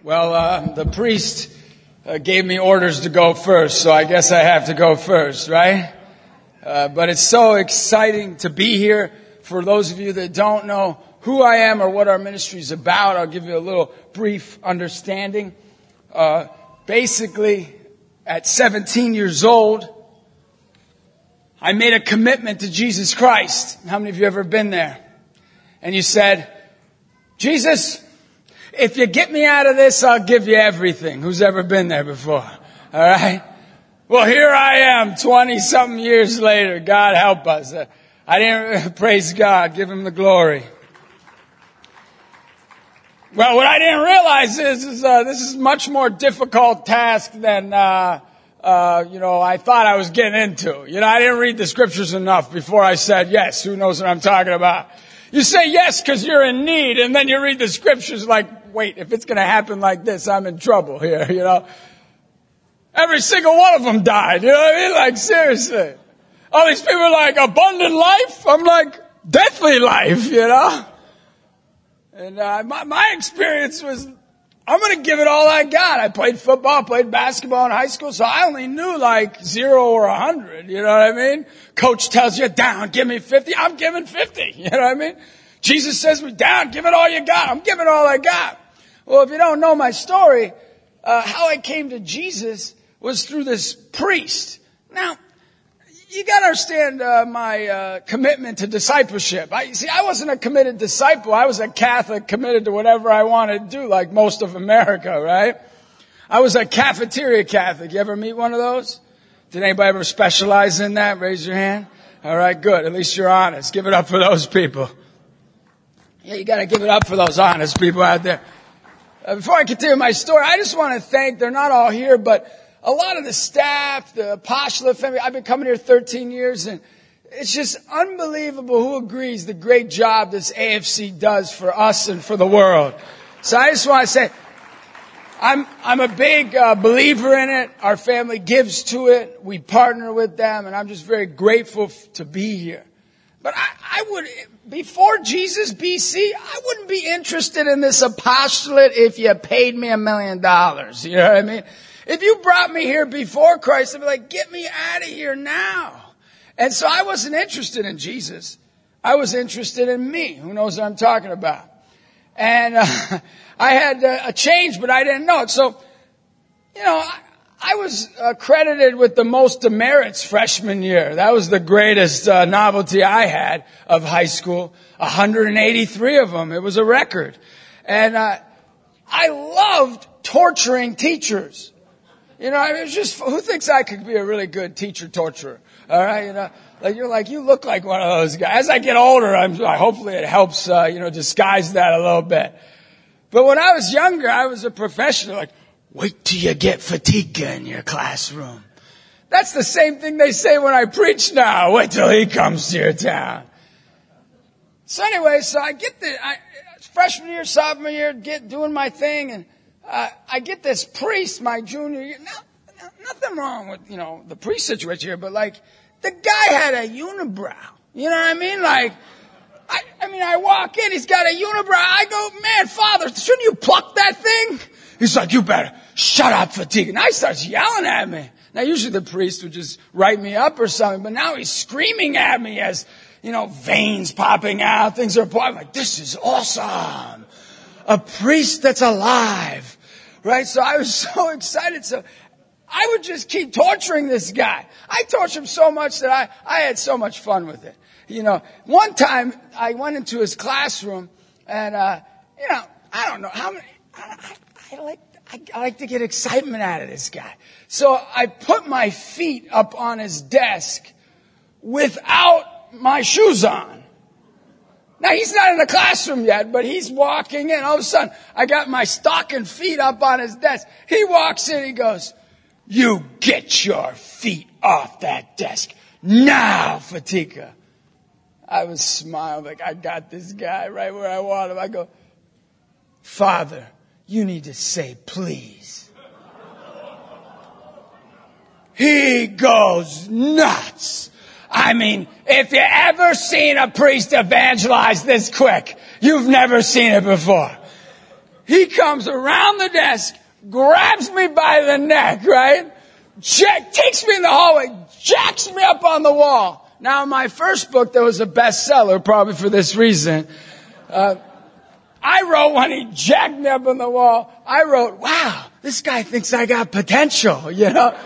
The priest gave me orders to go first, so I guess I have to go first, right? But it's so exciting to be here. For those of you that don't know who I am or what our ministry is about, I'll give you a little brief understanding. Basically, at 17 years old, I made a commitment to Jesus Christ. How many of you ever been there? And you said, Jesus, if you get me out of this, I'll give you everything. Who's ever been there before? All right. Well, here I am 20-something years later. God help us. I didn't praise God. Give him the glory. Well, what I didn't realize is this is much more difficult task than, I thought I was getting into. I didn't read the scriptures enough before I said yes. Who knows what I'm talking about? You say yes because you're in need, and then you read the scriptures like, wait, if it's going to happen like this, I'm in trouble here, Every single one of them died, you know what I mean? Like, seriously. All these people are like, abundant life? I'm like, deathly life, And my experience was, I'm going to give it all I got. I played football, played basketball in high school, so I only knew like 0 or 100, you know what I mean? Coach tells you, down, give me 50. I'm giving 50, you know what I mean? Jesus says, down, give it all you got. I'm giving all I got. Well, if you don't know my story, how I came to Jesus was through this priest. Now, you got to understand my commitment to discipleship. I wasn't a committed disciple. I was a Catholic committed to whatever I wanted to do, like most of America, right? I was a cafeteria Catholic. You ever meet one of those? Did anybody ever specialize in that? Raise your hand. All right, good. At least you're honest. Give it up for those people. Yeah, you got to give it up for those honest people out there. Before I continue my story, I just want to thank, they're not all here, but a lot of the staff, the apostolate family, I've been coming here 13 years, and it's just unbelievable who agrees the great job this AFC does for us and for the world. So I just want to say, I'm a big believer in it. Our family gives to it. We partner with them, and I'm just very grateful to be here. But I would, before Jesus, BC, I wouldn't be interested in this apostolate if you paid me $1 million. You know what I mean? If you brought me here before Christ, I'd be like, get me out of here now. And so I wasn't interested in Jesus. I was interested in me. Who knows what I'm talking about? And I had a change, but I didn't know it. So, I was credited with the most demerits freshman year. That was the greatest novelty I had of high school. 183 of them. It was a record. And I loved torturing teachers. It was just, who thinks I could be a really good teacher torturer? All right, you look like one of those guys. As I get older, hopefully it helps, disguise that a little bit. But when I was younger, I was a professional. Like, wait till you get Fatika in your classroom. That's the same thing they say when I preach now. Wait till he comes to your town. So anyway, I get freshman year, sophomore year, doing my thing, and I get this priest my junior year. Now, nothing wrong with, the priest situation here, but the guy had a unibrow. You know what I mean? I walk in, he's got a unibrow. I go, man, Father, shouldn't you pluck that thing? He's like, you better shut up, Fatigue. And he starts yelling at me. Now, usually the priest would just write me up or something, but now he's screaming at me as, veins popping out, things are popping. I'm like, this is awesome. A priest that's alive, right? So I was so excited. So I would just keep torturing this guy. I tortured him so much that I had so much fun with it. One time I went into his classroom and, I don't know how many, I like to get excitement out of this guy. So I put my feet up on his desk without my shoes on. Now, he's not in the classroom yet, but he's walking in. All of a sudden, I got my stocking feet up on his desk. He walks in, he goes, you get your feet off that desk now, Fatika. I was smiling like I got this guy right where I want him. I go, Father, you need to say please. He goes nuts. I mean, if you ever seen a priest evangelize this quick, you've never seen it before. he comes around the desk, grabs me by the neck, right? Takes me in the hallway, jacks me up on the wall. Now, in my first book, that was a bestseller, probably for this reason. I wrote, when he jacked me up on the wall, I wrote, wow, this guy thinks I got potential, you know?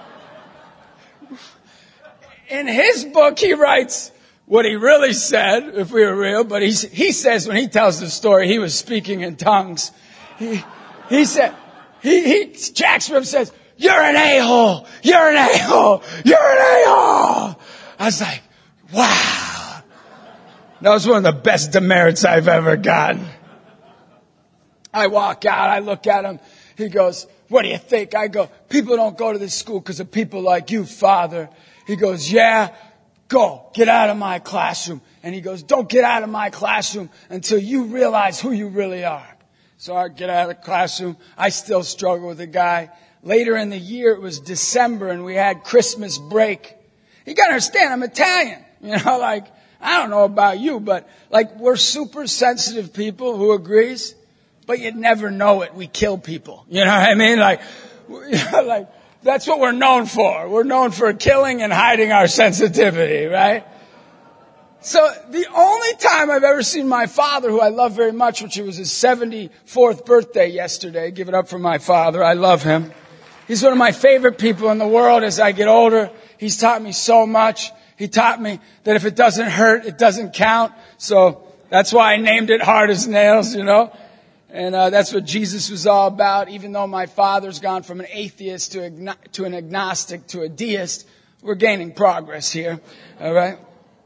In his book, he writes what he really said, if we were real, but he says when he tells the story, he was speaking in tongues. He said, he jacks me up and says, you're an a-hole, you're an a-hole, you're an a-hole. I was like, wow. That was one of the best demerits I've ever gotten. I walk out, I look at him. He goes, what do you think? I go, people don't go to this school because of people like you, Father. He goes, yeah, go, get out of my classroom. And he goes, don't get out of my classroom until you realize who you really are. So I get out of the classroom. I still struggle with the guy. Later in the year, it was December and we had Christmas break. You gotta understand, I'm Italian. You know, like, I don't know about you, but like, we're super sensitive people. Who agrees? But you'd never know it. We kill people. You know what I mean? Like, that's what we're known for. We're known for killing and hiding our sensitivity, right? So the only time I've ever seen my father, who I love very much, which was his 74th birthday yesterday. Give it up for my father. I love him. He's one of my favorite people in the world as I get older. He's taught me so much. He taught me that if it doesn't hurt, it doesn't count. So that's why I named it Hard as Nails, you know. And that's what Jesus was all about. Even though my father's gone from an atheist to an agnostic to a deist, we're gaining progress here. All right?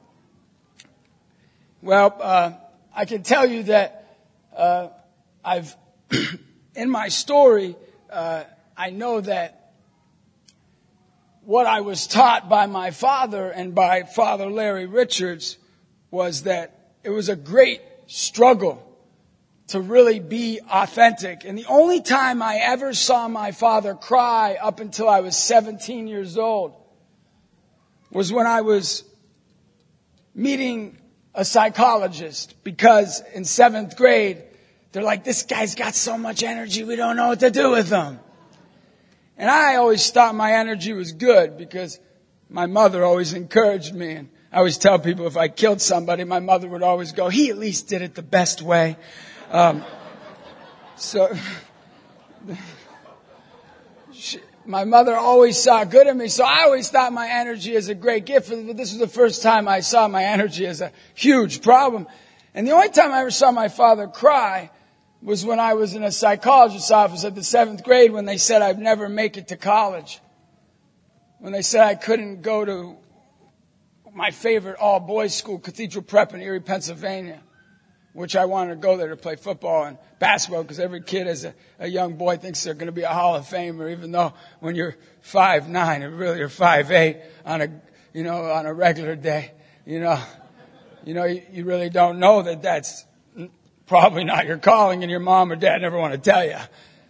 Well, I can tell you that I've in my story, I know that what I was taught by my father and by Father Larry Richards was that it was a great struggle to really be authentic. And the only time I ever saw my father cry up until I was 17 years old was when I was meeting a psychologist, because in 7th grade, they're like, this guy's got so much energy, we don't know what to do with him. And I always thought my energy was good because my mother always encouraged me. And I always tell people if I killed somebody, my mother would always go, he at least did it the best way. My mother always saw good in me, so I always thought my energy is a great gift. But this was the first time I saw my energy as a huge problem. And the only time I ever saw my father cry was when I was in a psychologist's office at the 7th grade when they said I'd never make it to college. When they said I couldn't go to my favorite all-boys school, Cathedral Prep in Erie, Pennsylvania, which I wanted to go there to play football and basketball because every kid as a young boy thinks they're going to be a Hall of Famer, even though when you're 5'9", or really you're 5'8" on a regular day, you really don't know that that's probably not your calling, and your mom or dad never want to tell you.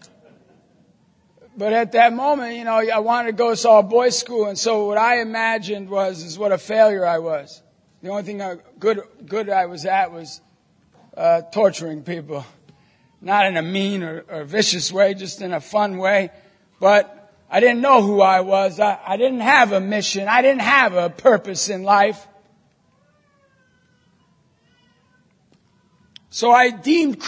But at that moment, I wanted to go to all boys school, and so what I imagined is what a failure I was. The only thing good I was at was torturing people, not in a mean or vicious way, just in a fun way. But I didn't know who I was. I didn't have a mission. I didn't have a purpose in life. So I deemed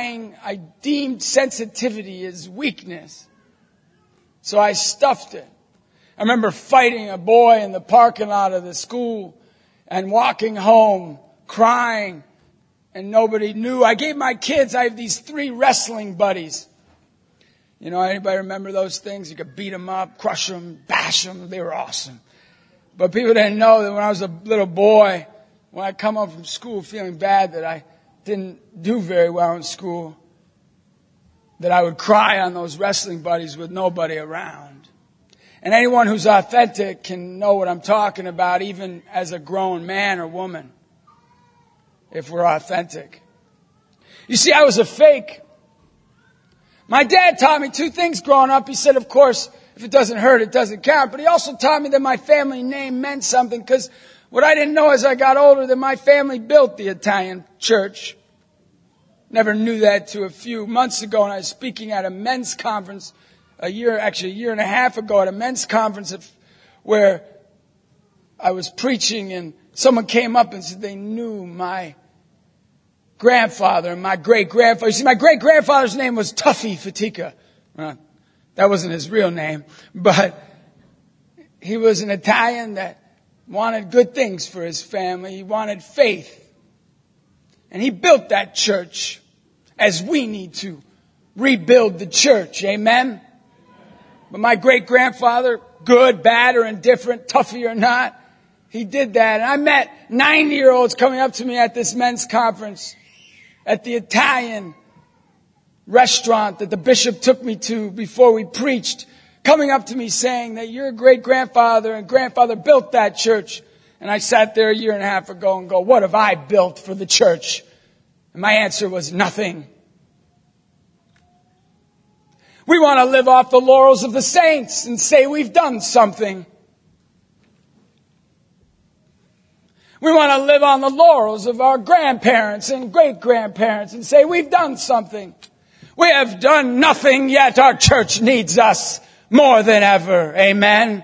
sensitivity as weakness. So I stuffed it. I remember fighting a boy in the parking lot of the school and walking home crying, and nobody knew. I have these 3 wrestling buddies. Anybody remember those things? You could beat them up, crush them, bash them. They were awesome. But people didn't know that when I was a little boy, when I come home from school feeling bad that I didn't do very well in school, that I would cry on those wrestling buddies with nobody around. And anyone who's authentic can know what I'm talking about, even as a grown man or woman, if we're authentic. You see, I was a fake. My dad taught me 2 things growing up. He said, of course, if it doesn't hurt, it doesn't count. But he also taught me that my family name meant something, because what I didn't know as I got older, that my family built the Italian church. never knew that to a few months ago, and I was speaking at a men's conference a year and a half ago at a men's conference where I was preaching, and someone came up and said they knew my grandfather and my great-grandfather. You see, my great-grandfather's name was Tuffy Fatika. That wasn't his real name, but he was an Italian that wanted good things for his family. He wanted faith. And he built that church as we need to rebuild the church. Amen? But my great-grandfather, good, bad, or indifferent, Tuffy or not, he did that. And I met 90-year-olds coming up to me at this men's conference at the Italian restaurant that the bishop took me to before we preached, coming up to me saying that your great-grandfather and grandfather built that church. And I sat there a year and a half ago and go, what have I built for the church? And my answer was nothing. We want to live off the laurels of the saints and say we've done something. We want to live on the laurels of our grandparents and great-grandparents and say we've done something. We have done nothing, yet our church needs us more than ever. Amen.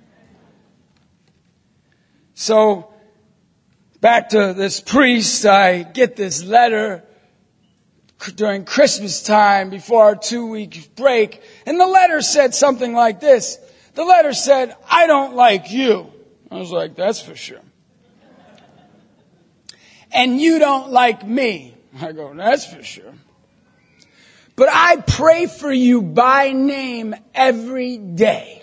So, back to this priest, I get this letter during Christmas time before our 2-week break. And the letter said something like this. The letter said, I don't like you. I was like, that's for sure. And you don't like me. I go, that's for sure. But I pray for you by name every day.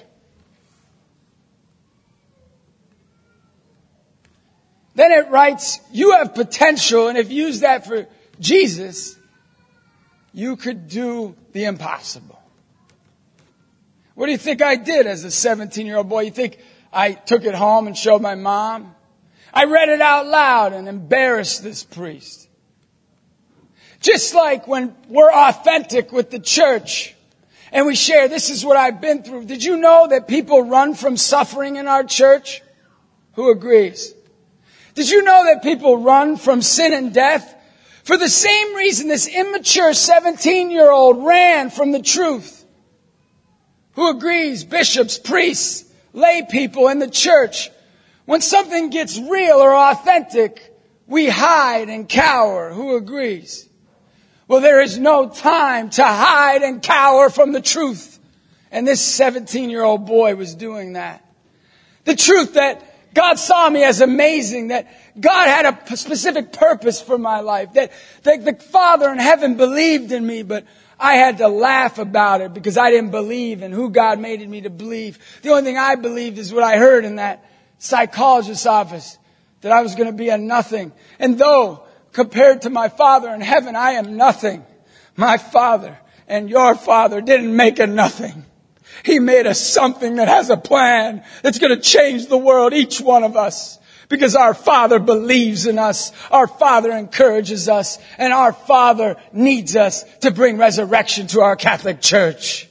Then it writes, you have potential, and if you use that for Jesus, you could do the impossible. What do you think I did as a 17-year-old boy? You think I took it home and showed my mom? I read it out loud and embarrassed this priest. Just like when we're authentic with the church and we share, this is what I've been through. Did you know that people run from suffering in our church? Who agrees? Did you know that people run from sin and death? For the same reason this immature 17-year-old ran from the truth. Who agrees? Bishops, priests, lay people in the church. When something gets real or authentic, we hide and cower. Who agrees? Well, there is no time to hide and cower from the truth. And this 17-year-old boy was doing that. The truth that God saw me as amazing, that God had a specific purpose for my life, that the Father in heaven believed in me, but I had to laugh about it because I didn't believe in who God made me to believe. The only thing I believed is what I heard in that psychologist's office, that I was going to be a nothing. And though compared to my Father in heaven, I am nothing, my Father and your Father didn't make a nothing. He made us something that has a plan that's going to change the world, each one of us. Because our Father believes in us, our Father encourages us, and our Father needs us to bring resurrection to our Catholic Church.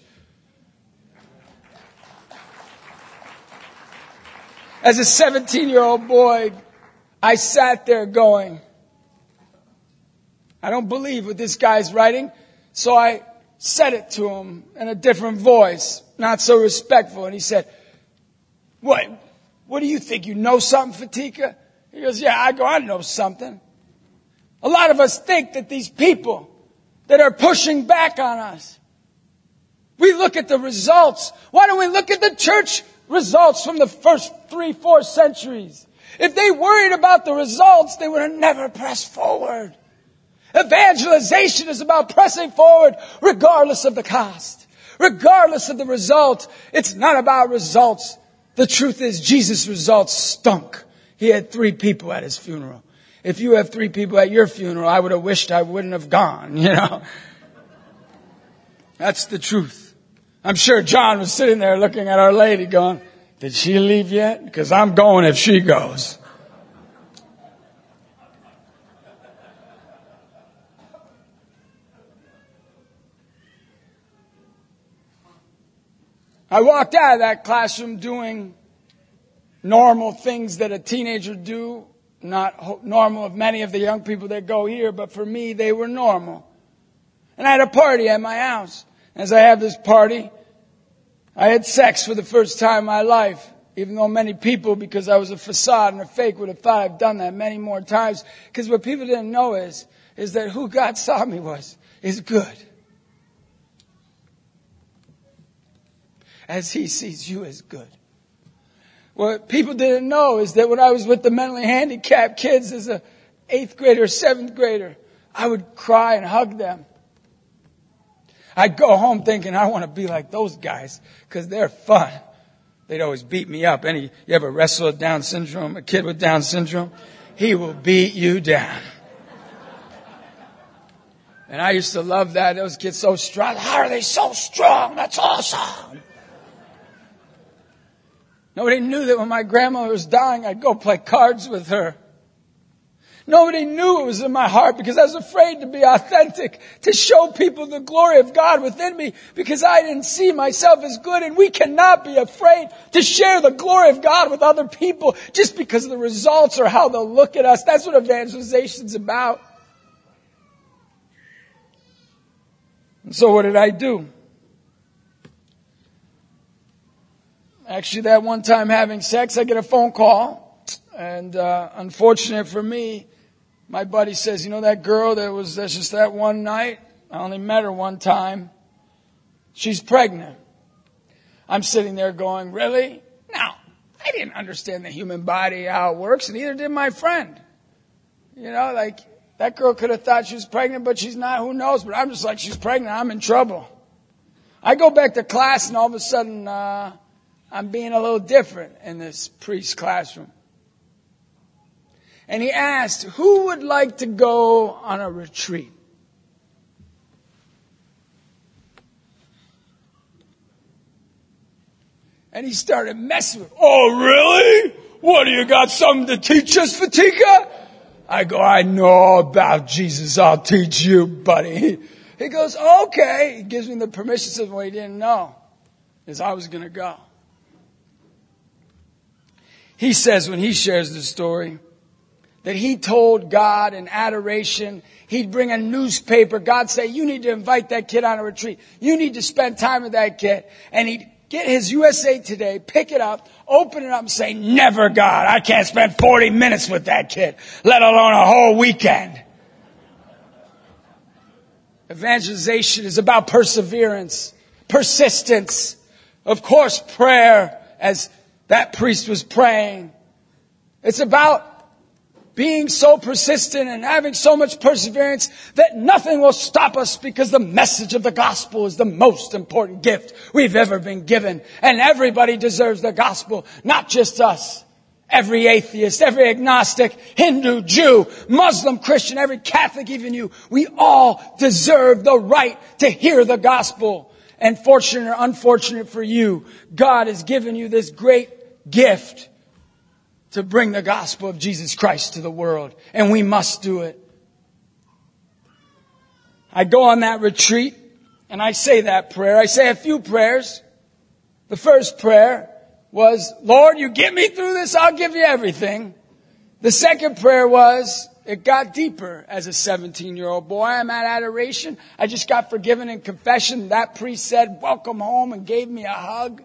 As a 17-year-old boy, I sat there going, I don't believe what this guy's writing, so I said it to him in a different voice, not so respectful, and he said, What do you think? You know something, Fatika? He goes, yeah, I know something. A lot of us think that these people that are pushing back on us, we look at the results. Why don't we look at the church results from the first 3-4 centuries? If they worried about the results, they would have never pressed forward. Evangelization is about pressing forward regardless of the cost, regardless of the result. It's not about results. The truth is, Jesus' results stunk. He had 3 people at his funeral. If you have 3 people at your funeral, I would have wished I wouldn't have gone, you know. That's the truth. I'm sure John was sitting there looking at Our Lady going, did she leave yet? Because I'm going if she goes. I walked out of that classroom doing normal things that a teenager do not normal of many of the young people that go here, but for me, they were normal. And I had a party at my house. As I have this party, I had sex for the first time in my life. Even though many people, because I was a facade and a fake, would have thought I've done that many more times. Because what people didn't know is that who God saw me is good. As He sees you as good. What people didn't know is that when I was with the mentally handicapped kids as a 8th grader, 7th grader, I would cry and hug them. I'd go home thinking I want to be like those guys because they're fun. They'd always beat me up. You ever wrestle with Down syndrome, a kid with Down syndrome? He will beat you down. And I used to love that. Those kids so strong. How are they so strong? That's awesome. Nobody knew that when my grandmother was dying, I'd go play cards with her. Nobody knew it was in my heart because I was afraid to be authentic, to show people the glory of God within me because I didn't see myself as good. And we cannot be afraid to share the glory of God with other people just because of the results or how they'll look at us. That's what evangelization's about. And so what did I do? Actually, that one time having sex, I get a phone call. And unfortunate for me, my buddy says, you know that girl that's just that one night? I only met her one time. She's pregnant. I'm sitting there going, really? Now, I didn't understand the human body, how it works, and neither did my friend. You know, like, that girl could have thought she was pregnant, but she's not. Who knows? But I'm just like, she's pregnant. I'm in trouble. I go back to class, and all of a sudden, I'm being a little different in this priest's classroom. And he asked, who would like to go on a retreat? And he started messing with me. Oh, really? What, do you got something to teach us, Fatika? I go, I know about Jesus. I'll teach you, buddy. He goes, okay. He gives me the permission. Says, what he didn't know is I was going to go. He says when he shares the story that he told God in adoration, he'd bring a newspaper. God say, you need to invite that kid on a retreat. You need to spend time with that kid. And he'd get his USA Today, pick it up, open it up and say, never, God, I can't spend 40 minutes with that kid, let alone a whole weekend. Evangelization is about perseverance, persistence, of course, prayer, as that priest was praying. It's about being so persistent and having so much perseverance that nothing will stop us because the message of the gospel is the most important gift we've ever been given. And everybody deserves the gospel, not just us. Every atheist, every agnostic, Hindu, Jew, Muslim, Christian, every Catholic, even you. We all deserve the right to hear the gospel. And fortunate or unfortunate for you, God has given you this great gift to bring the gospel of Jesus Christ to the world. And we must do it. I go on that retreat and I say that prayer. I say a few prayers. The first prayer was, Lord, you get me through this, I'll give you everything. The second prayer was, it got deeper as a 17-year-old boy. I'm at adoration. I just got forgiven in confession. That priest said, welcome home, and gave me a hug.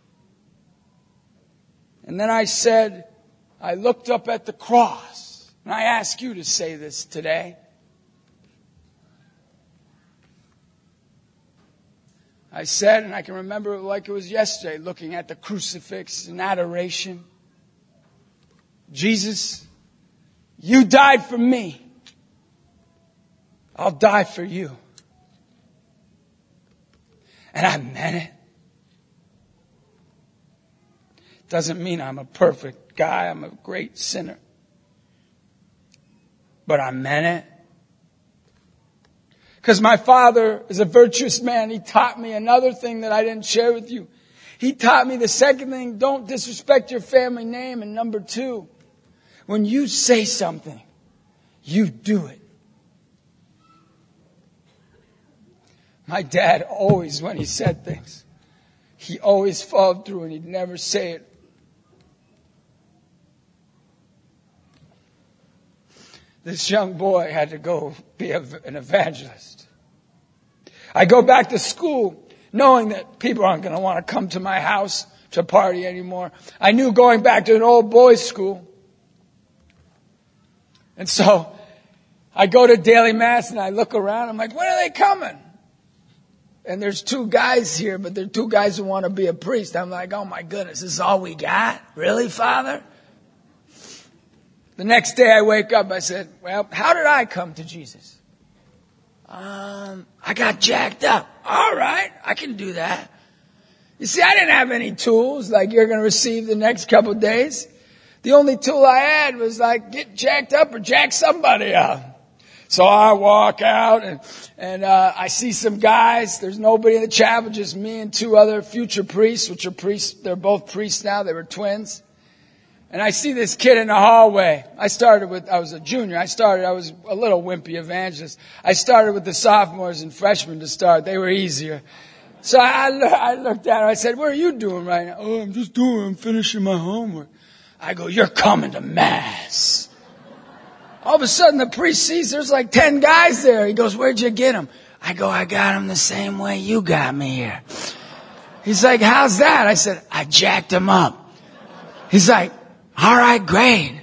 And then I said, I looked up at the cross, and I ask you to say this today. I said, and I can remember it like it was yesterday, looking at the crucifix in adoration. Jesus, you died for me. I'll die for you. And I meant it. Doesn't mean I'm a perfect guy. I'm a great sinner. But I meant it. Because my father is a virtuous man. He taught me another thing that I didn't share with you. He taught me the second thing, don't disrespect your family name. And number two, when you say something, you do it. My dad always, when he said things, he always followed through and he'd never say it. this young boy had to go be an evangelist. I go back to school knowing that people aren't going to want to come to my house to party anymore. I knew going back to an old boys' school. And so I go to daily mass and I look around. I'm like, when are they coming? And there's 2 guys here, but they're 2 guys who want to be a priest. I'm like, oh my goodness, this is all we got? Really, Father? The next day I wake up, I said, well, how did I come to Jesus? I got jacked up. All right, I can do that. You see, I didn't have any tools like you're going to receive the next couple of days. The only tool I had was like get jacked up or jack somebody up. So I walk out and I see some guys. There's nobody in the chapel, just me and 2 other future priests, which are priests. They're both priests now. They were twins. And I see this kid in the hallway. I was a junior. I was a little wimpy evangelist. I started with the sophomores and freshmen to start. They were easier. So I looked at him. I said, what are you doing right now? Oh, I'm finishing my homework. I go, you're coming to mass. All of a sudden the priest sees there's like 10 guys there. He goes, where'd you get them? I go, I got them the same way you got me here. He's like, how's that? I said, I jacked them up. He's like, all right, great.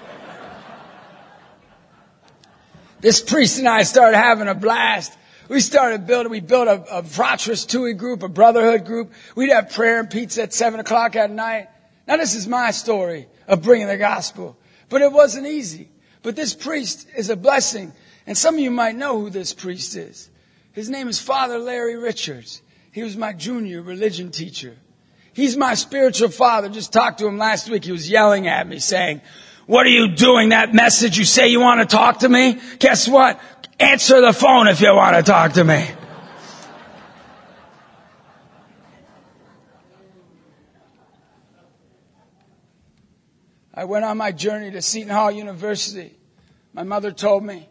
This priest and I started having a blast. We built a Fratris Tui group, a brotherhood group. We'd have prayer and pizza at 7 o'clock at night. Now this is my story of bringing the gospel. But it wasn't easy. But this priest is a blessing. And some of you might know who this priest is. His name is Father Larry Richards. He was my junior religion teacher. He's my spiritual father. Just talked to him last week. He was yelling at me saying, what are you doing? That message you say you want to talk to me? Guess what? Answer the phone if you want to talk to me. I went on my journey to Seton Hall University. My mother told me.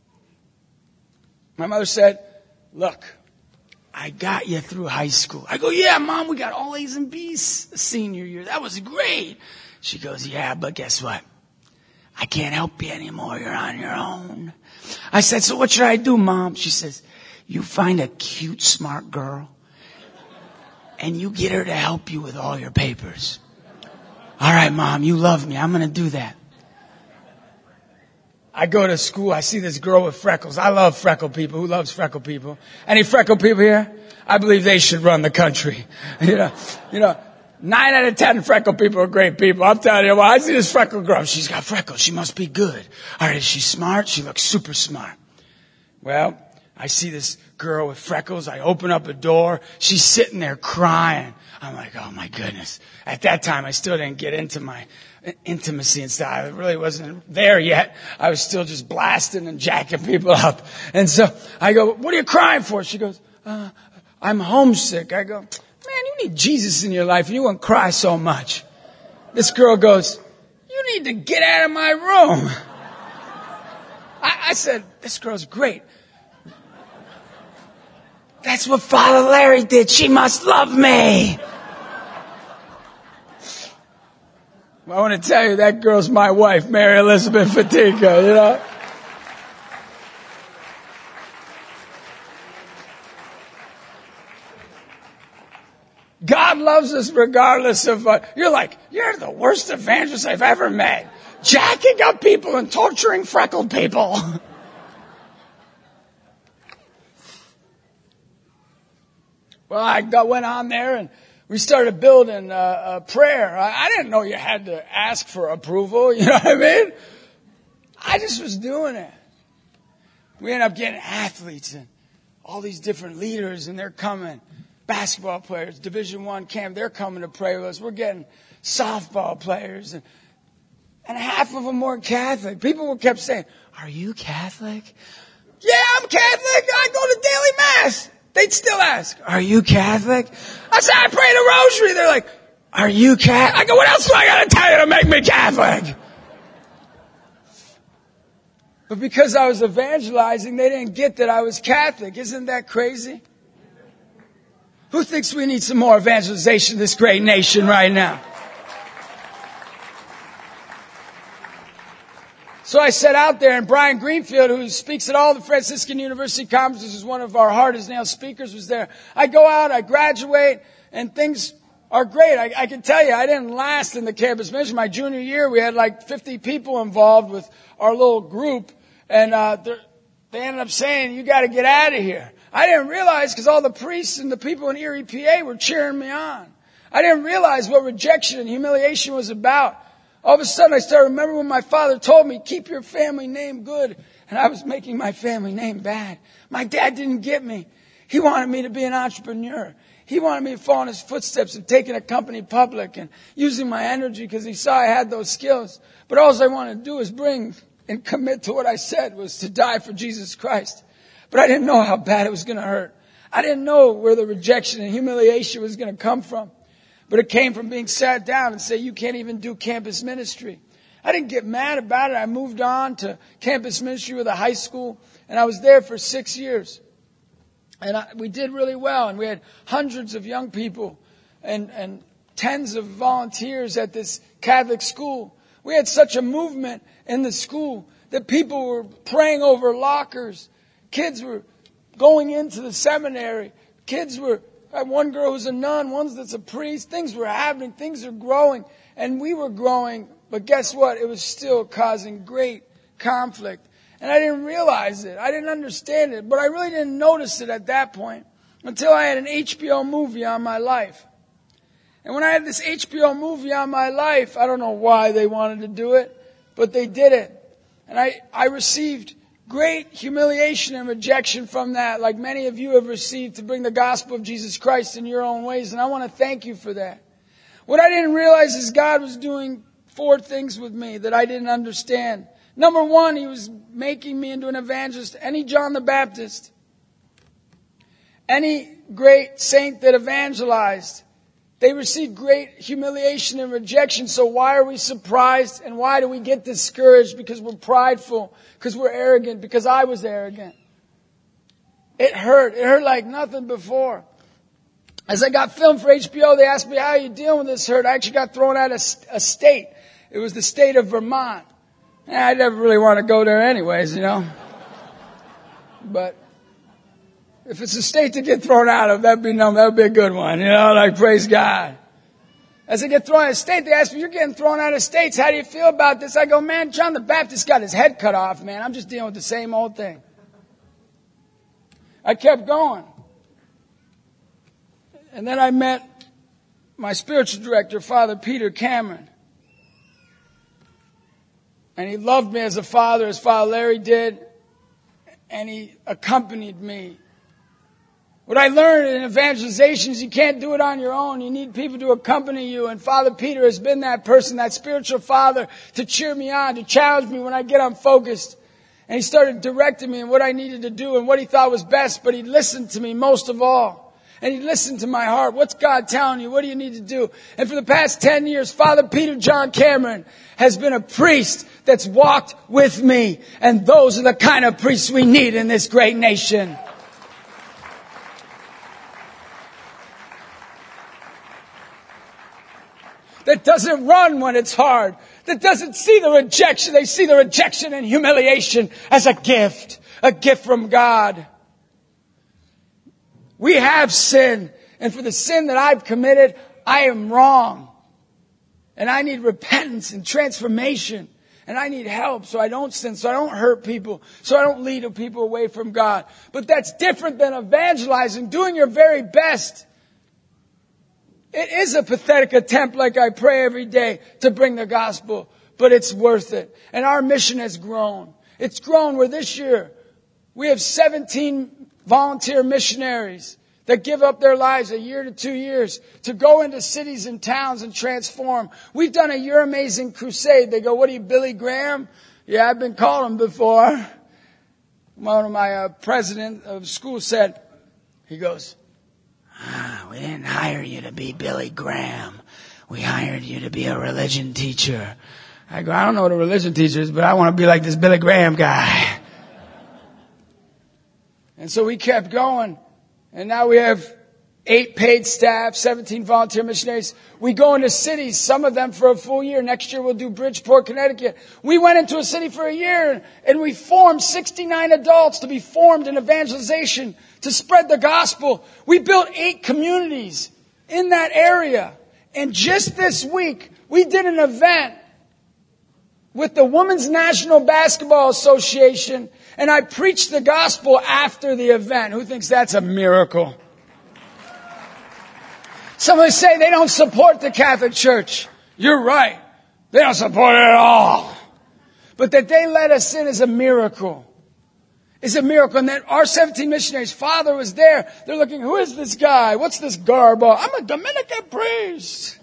My mother said, look, I got you through high school. I go, yeah, Mom, we got all A's and B's the senior year. That was great. She goes, yeah, but guess what? I can't help you anymore. You're on your own. I said, so what should I do, Mom? She says, you find a cute, smart girl and you get her to help you with all your papers. All right, Mom, you love me. I'm going to do that. I go to school. I see this girl with freckles. I love freckled people. Who loves freckled people? Any freckled people here? I believe they should run the country. You know, 9 out of 10 freckled people are great people. I'm telling you, well, I see this freckled girl. She's got freckles. She must be good. All right, is she smart? She looks super smart. Well, I see this girl with freckles. I open up a door. She's sitting there crying. I'm like, oh my goodness. At that time, I still didn't get into my intimacy and stuff. I really wasn't there yet. I was still just blasting and jacking people up. And so I go, what are you crying for? She goes, I'm homesick. I go, man, you need Jesus in your life and you won't cry so much. This girl goes, you need to get out of my room. I said, this girl's great. That's what Father Larry did. She must love me. I want to tell you, that girl's my wife, Mary Elizabeth Fatika, you know. God loves us regardless of, you're like, you're the worst evangelist I've ever met. Jacking up people and torturing freckled people. Well, I went on there and we started building a prayer. I didn't know you had to ask for approval. You know what I mean? I just was doing it. We ended up getting athletes and all these different leaders, and they're coming. Basketball players, Division I camp, they're coming to pray with us. We're getting softball players, and half of them weren't Catholic. People kept saying, "Are you Catholic?" Yeah, I'm Catholic. I go to daily mass. They'd still ask, "Are you Catholic?" I said, "I pray the rosary." They're like, "Are you Catholic?" I go, "What else do I got to tell you to make me Catholic?" But because I was evangelizing, they didn't get that I was Catholic. Isn't that crazy? Who thinks we need some more evangelization in this great nation right now? So I set out there, and Brian Greenfield, who speaks at all the Franciscan University conferences, is one of our hard-as-nails speakers, was there. I go out, I graduate, and things are great. I can tell you, I didn't last in the campus ministry. My junior year, we had like 50 people involved with our little group, and they ended up saying, you got to get out of here. I didn't realize, because all the priests and the people in Erie, PA were cheering me on. I didn't realize what rejection and humiliation was about. All of a sudden, I started remembering when my father told me, keep your family name good. And I was making my family name bad. My dad didn't get me. He wanted me to be an entrepreneur. He wanted me to follow in his footsteps of taking a company public and using my energy because he saw I had those skills. But all I wanted to do was bring and commit to what I said, was to die for Jesus Christ. But I didn't know how bad it was going to hurt. I didn't know where the rejection and humiliation was going to come from. But it came from being sat down and say, you can't even do campus ministry. I didn't get mad about it. I moved on to campus ministry with a high school, and I was there for 6 years. And we did really well, and we had hundreds of young people and tens of volunteers at this Catholic school. We had such a movement in the school that people were praying over lockers. Kids were going into the seminary. Kids were, I had one girl who's a nun, one that's a priest. Things were happening. Things are growing. And we were growing. But guess what? It was still causing great conflict. And I didn't realize it. I didn't understand it. But I really didn't notice it at that point until I had an HBO movie on my life. And when I had this HBO movie on my life, I don't know why they wanted to do it, but they did it. And I received great humiliation and rejection from that, like many of you have received, to bring the gospel of Jesus Christ in your own ways. And I want to thank you for that. What I didn't realize is God was doing 4 things with me that I didn't understand. Number 1, he was making me into an evangelist. Any John the Baptist, any great saint that evangelized, they received great humiliation and rejection. So why are we surprised? And why do we get discouraged? Because we're prideful, because we're arrogant, because I was arrogant. It hurt. It hurt like nothing before. As I got filmed for HBO, they asked me, how are you dealing with this hurt? I actually got thrown out of a state. It was the state of Vermont. And I never really want to go there anyways, you know. But if it's a state to get thrown out of, that would be a good one, you know, like praise God. As I get thrown out of state, they ask me, you're getting thrown out of states. How do you feel about this? I go, man, John the Baptist got his head cut off, man. I'm just dealing with the same old thing. I kept going. And then I met my spiritual director, Father Peter Cameron. And he loved me as a father, as Father Larry did. And he accompanied me. What I learned in evangelization is you can't do it on your own. You need people to accompany you. And Father Peter has been that person, that spiritual father, to cheer me on, to challenge me when I get unfocused. And he started directing me in what I needed to do and what he thought was best. But he listened to me most of all. And he listened to my heart. What's God telling you? What do you need to do? And for the past 10 years, Father Peter John Cameron has been a priest that's walked with me. And those are the kind of priests we need in this great nation. That doesn't run when it's hard. That doesn't see the rejection. They see the rejection and humiliation as a gift from God. We have sin. And for the sin that I've committed, I am wrong. And I need repentance and transformation. And I need help so I don't sin, so I don't hurt people, so I don't lead people away from God. But that's different than evangelizing, doing your very best. It is a pathetic attempt, like I pray every day, to bring the gospel, but it's worth it. And our mission has grown. It's grown where this year we have 17 volunteer missionaries that give up their lives a year to 2 years to go into cities and towns and transform. We've done a You're Amazing crusade. They go, what are you, Billy Graham? Yeah, I've been called him before. One of my president of school said, he goes, we didn't hire you to be Billy Graham. We hired you to be a religion teacher. I go, I don't know what a religion teacher is, but I want to be like this Billy Graham guy. And so we kept going. And now we have 8 paid staff, 17 volunteer missionaries. We go into cities, some of them for a full year. Next year we'll do Bridgeport, Connecticut. We went into a city for a year and we formed 69 adults to be formed in evangelization, to spread the gospel. We built 8 communities in that area. And just this week, we did an event with the Women's National Basketball Association, and I preached the gospel after the event. Who thinks that's a miracle? Somebody say they don't support the Catholic Church. You're right. They don't support it at all. But that they let us in is a miracle. It's a miracle. And that our 17 missionaries' father was there. They're looking, who is this guy? What's this garb? I'm a Dominican priest.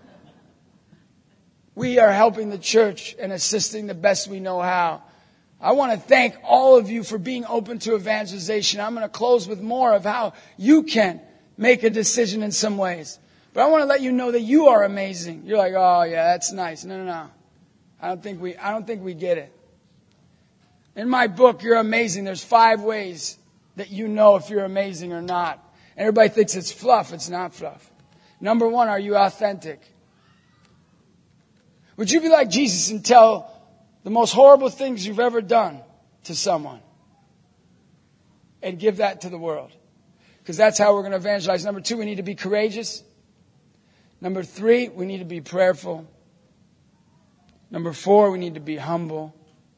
We are helping the church and assisting the best we know how. I want to thank all of you for being open to evangelization. I'm going to close with more of how you can make a decision in some ways. But I want to let you know that you are amazing. You're like, oh yeah, that's nice. No. I don't think we get it. In my book, You're Amazing, there's 5 ways that you know if you're amazing or not. Everybody thinks it's fluff. It's not fluff. Number 1, are you authentic? Would you be like Jesus and tell the most horrible things you've ever done to someone and give that to the world? Because that's how we're going to evangelize. Number 2, we need to be courageous. Number 3, we need to be prayerful. Number 4, we need to be humble.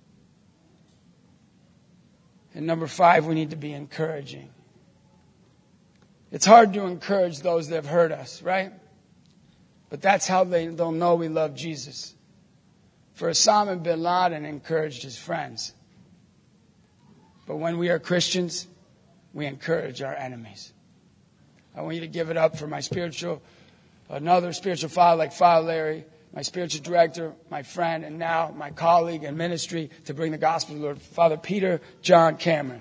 And number 5, we need to be encouraging. It's hard to encourage those that have hurt us, right? But that's how they'll know we love Jesus. For Osama bin Laden encouraged his friends. But when we are Christians, we encourage our enemies. I want you to give it up for another spiritual father like Father Larry, my spiritual director, my friend, and now my colleague in ministry to bring the gospel to the Lord, Father Peter John Cameron.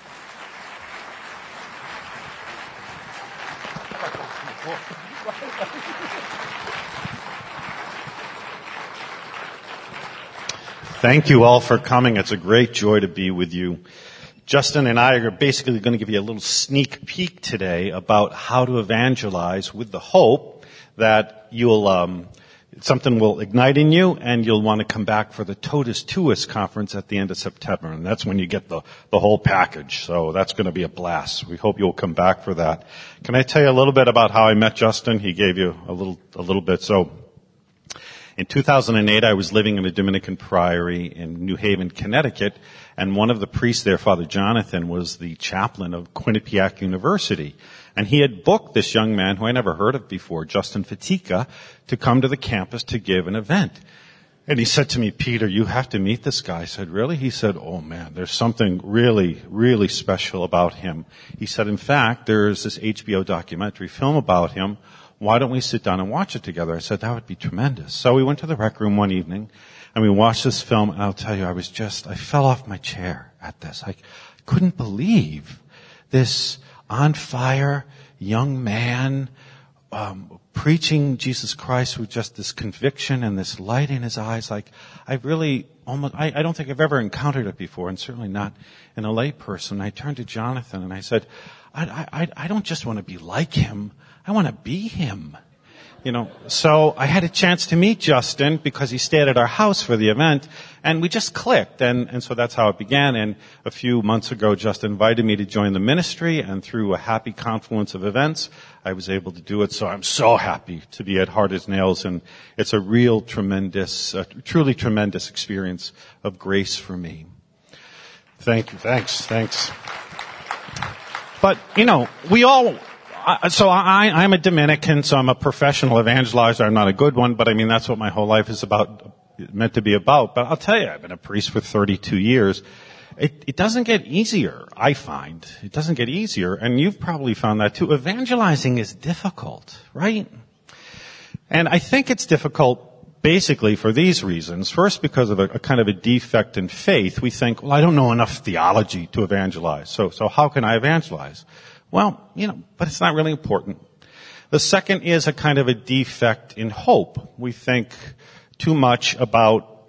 Thank you all for coming. It's a great joy to be with you. Justin and I are basically going to give you a little sneak peek today about how to evangelize with the hope that something will ignite in you and you'll want to come back for the Totus Tuus conference at the end of September. And that's when you get the whole package. So that's going to be a blast. We hope you'll come back for that. Can I tell you a little bit about how I met Justin? He gave you a little bit. So in 2008, I was living in a Dominican priory in New Haven, Connecticut, and one of the priests there, Father Jonathan, was the chaplain of Quinnipiac University. And he had booked this young man who I never heard of before, Justin Fatica, to come to the campus to give an event. And he said to me, Peter, you have to meet this guy. I said, really? He said, oh man, there's something really, really special about him. He said, in fact, there's this HBO documentary film about him. Why don't we sit down and watch it together? I said, that would be tremendous. So we went to the rec room one evening and we watched this film, and I'll tell you, I fell off my chair at this. I couldn't believe this on fire young man preaching Jesus Christ with just this conviction and this light in his eyes. Like, I don't think I've ever encountered it before, and certainly not in a lay person. I turned to Jonathan and I said, I don't just want to be like him. I want to be him. So I had a chance to meet Justin because he stayed at our house for the event, and we just clicked, and so that's how it began. And a few months ago, Justin invited me to join the ministry, and through a happy confluence of events, I was able to do it. So I'm so happy to be at Hard as Nails, and it's a real truly tremendous experience of grace for me. Thank you. Thanks. But, I'm a Dominican, so I'm a professional evangelizer. I'm not a good one, but I mean, that's what my whole life is meant to be about. But I'll tell you, I've been a priest for 32 years. It doesn't get easier, I find. It doesn't get easier, and you've probably found that too. Evangelizing is difficult, right? And I think it's difficult basically for these reasons. First, because of a kind of a defect in faith. We think, well, I don't know enough theology to evangelize, so how can I evangelize? Well, but it's not really important. The second is a kind of a defect in hope. We think too much about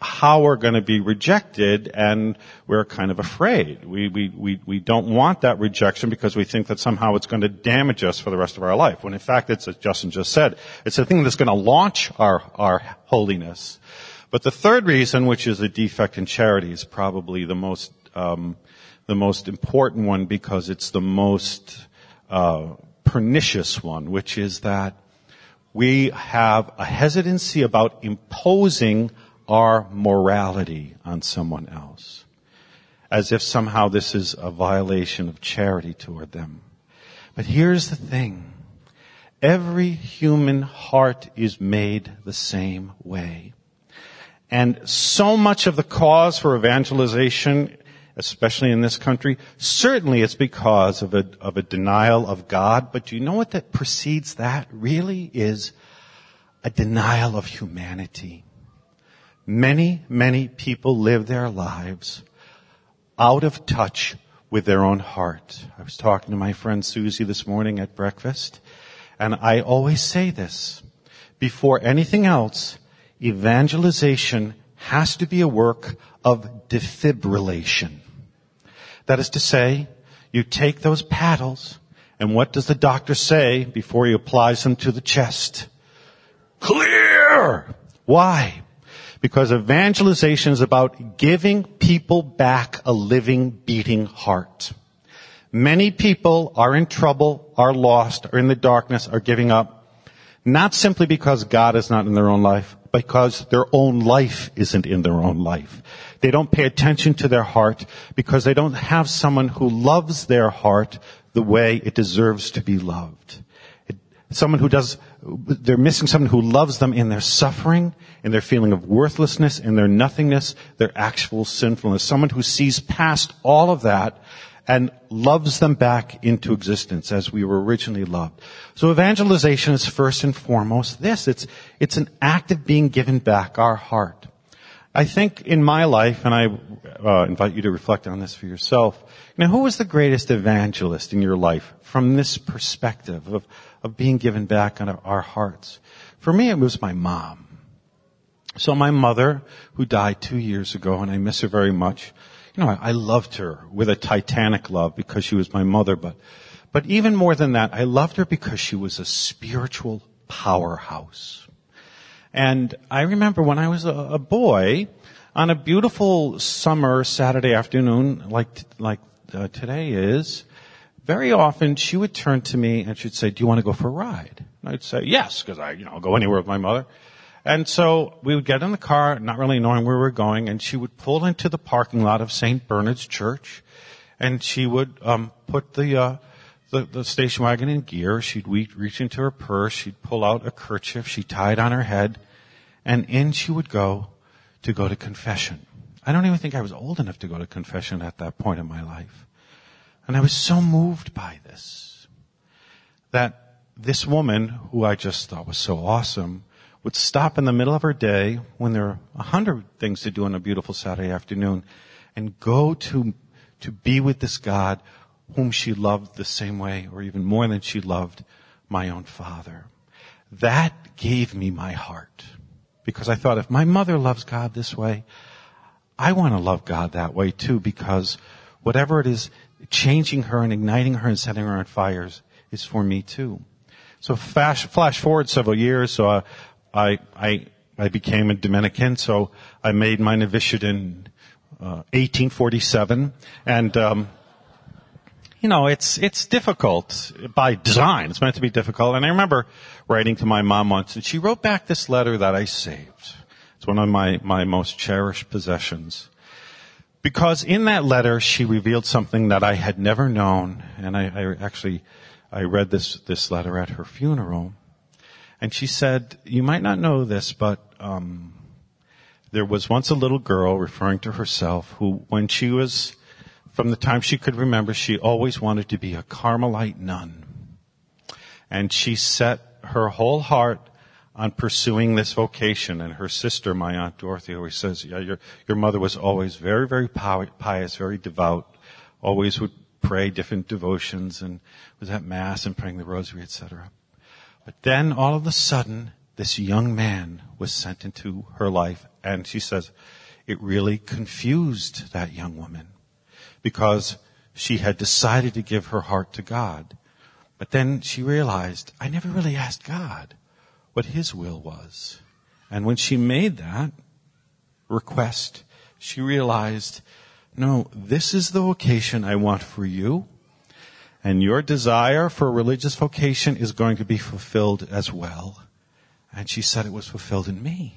how we're going to be rejected, and we're kind of afraid. We don't want that rejection because we think that somehow it's going to damage us for the rest of our life. When in fact, it's, as Justin just said, it's a thing that's going to launch our holiness. But the third reason, which is a defect in charity, is probably the most important one, because it's the most pernicious one, which is that we have a hesitancy about imposing our morality on someone else, as if somehow this is a violation of charity toward them. But here's the thing. Every human heart is made the same way. And so much of the cause for evangelization, especially in this country, certainly it's because of a denial of God. But do you know what that precedes that? Really is a denial of humanity. Many, many people live their lives out of touch with their own heart. I was talking to my friend Susie this morning at breakfast, and I always say this: before anything else, evangelization has to be a work of defibrillation. That is to say, you take those paddles, and what does the doctor say before he applies them to the chest? Clear! Why? Because evangelization is about giving people back a living, beating heart. Many people are in trouble, are lost, are in the darkness, are giving up, not simply because God is not in their own life, because their own life isn't in their own life. They don't pay attention to their heart because they don't have someone who loves their heart the way it deserves to be loved. They're missing someone who loves them in their suffering, in their feeling of worthlessness, in their nothingness, their actual sinfulness. Someone who sees past all of that and loves them back into existence as we were originally loved. So evangelization is first and foremost this. It's an act of being given back our heart. I think in my life, and I invite you to reflect on this for yourself, who was the greatest evangelist in your life from this perspective of being given back on our hearts? For me, it was my mom. So my mother, who died 2 years ago, and I miss her very much, I loved her with a titanic love because she was my mother, but even more than that, I loved her because she was a spiritual powerhouse. And I remember when I was a boy, on a beautiful summer Saturday afternoon, like today is, very often she would turn to me and she'd say, "Do you want to go for a ride?" And I'd say, "Yes," because I'll go anywhere with my mother. And so we would get in the car, not really knowing where we were going, and she would pull into the parking lot of St. Bernard's Church, and she would put the station wagon in gear. She'd reach into her purse, she'd pull out a kerchief, she'd tie it on her head, and in she would go to confession. I don't even think I was old enough to go to confession at that point in my life. And I was so moved by this, that this woman, who I just thought was so awesome, would stop in the middle of her day when there are 100 things to do on a beautiful Saturday afternoon and go to be with this God whom she loved the same way or even more than she loved my own father. That gave me my heart, because I thought, if my mother loves God this way, I want to love God that way too, because whatever it is changing her and igniting her and setting her on fires is for me too. So flash forward several years, so I became a Dominican, so I made my novitiate in 1847, and it's difficult by design. It's meant to be difficult. And I remember writing to my mom once, and she wrote back this letter that I saved. It's one of my most cherished possessions. Because in that letter, she revealed something that I had never known, and I read this letter at her funeral. And she said, "You might not know this, but there was once a little girl," referring to herself, "who, when she was, from the time she could remember, she always wanted to be a Carmelite nun. And she set her whole heart on pursuing this vocation." And her sister, my Aunt Dorothy, always says, "Yeah, your mother was always very, very pious, very devout, always would pray different devotions and was at Mass and praying the Rosary, etc. But then all of a sudden, this young man was sent into her life And she says, it really confused that young woman because she had decided to give her heart to God. But then she realized, I never really asked God what His will was. And when she made that request, she realized, no, this is the vocation I want for you. And your desire for a religious vocation is going to be fulfilled as well. And she said it was fulfilled in me.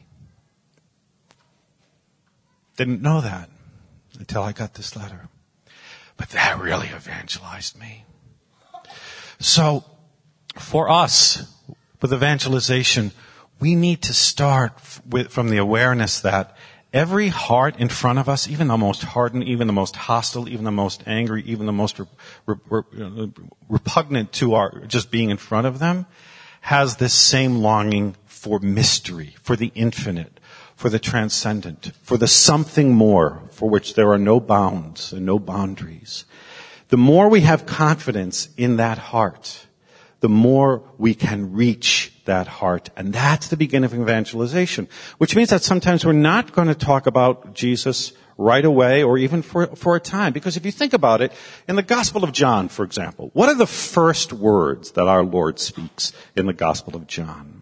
Didn't know that until I got this letter. But that really evangelized me. So, for us, with evangelization, we need to start from the awareness that every heart in front of us, even the most hardened, even the most hostile, even the most angry, even the most repugnant to our just being in front of them, has this same longing for mystery, for the infinite, for the transcendent, for the something more, for which there are no bounds and no boundaries. The more we have confidence in that heart, the more we can reach that heart. And that's the beginning of evangelization, which means that sometimes we're not going to talk about Jesus right away or even for a time. Because if you think about it, in the Gospel of John, for example, what are the first words that our Lord speaks in the Gospel of John?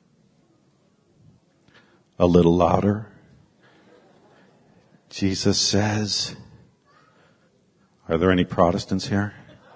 A little louder. Jesus says, are there any Protestants here?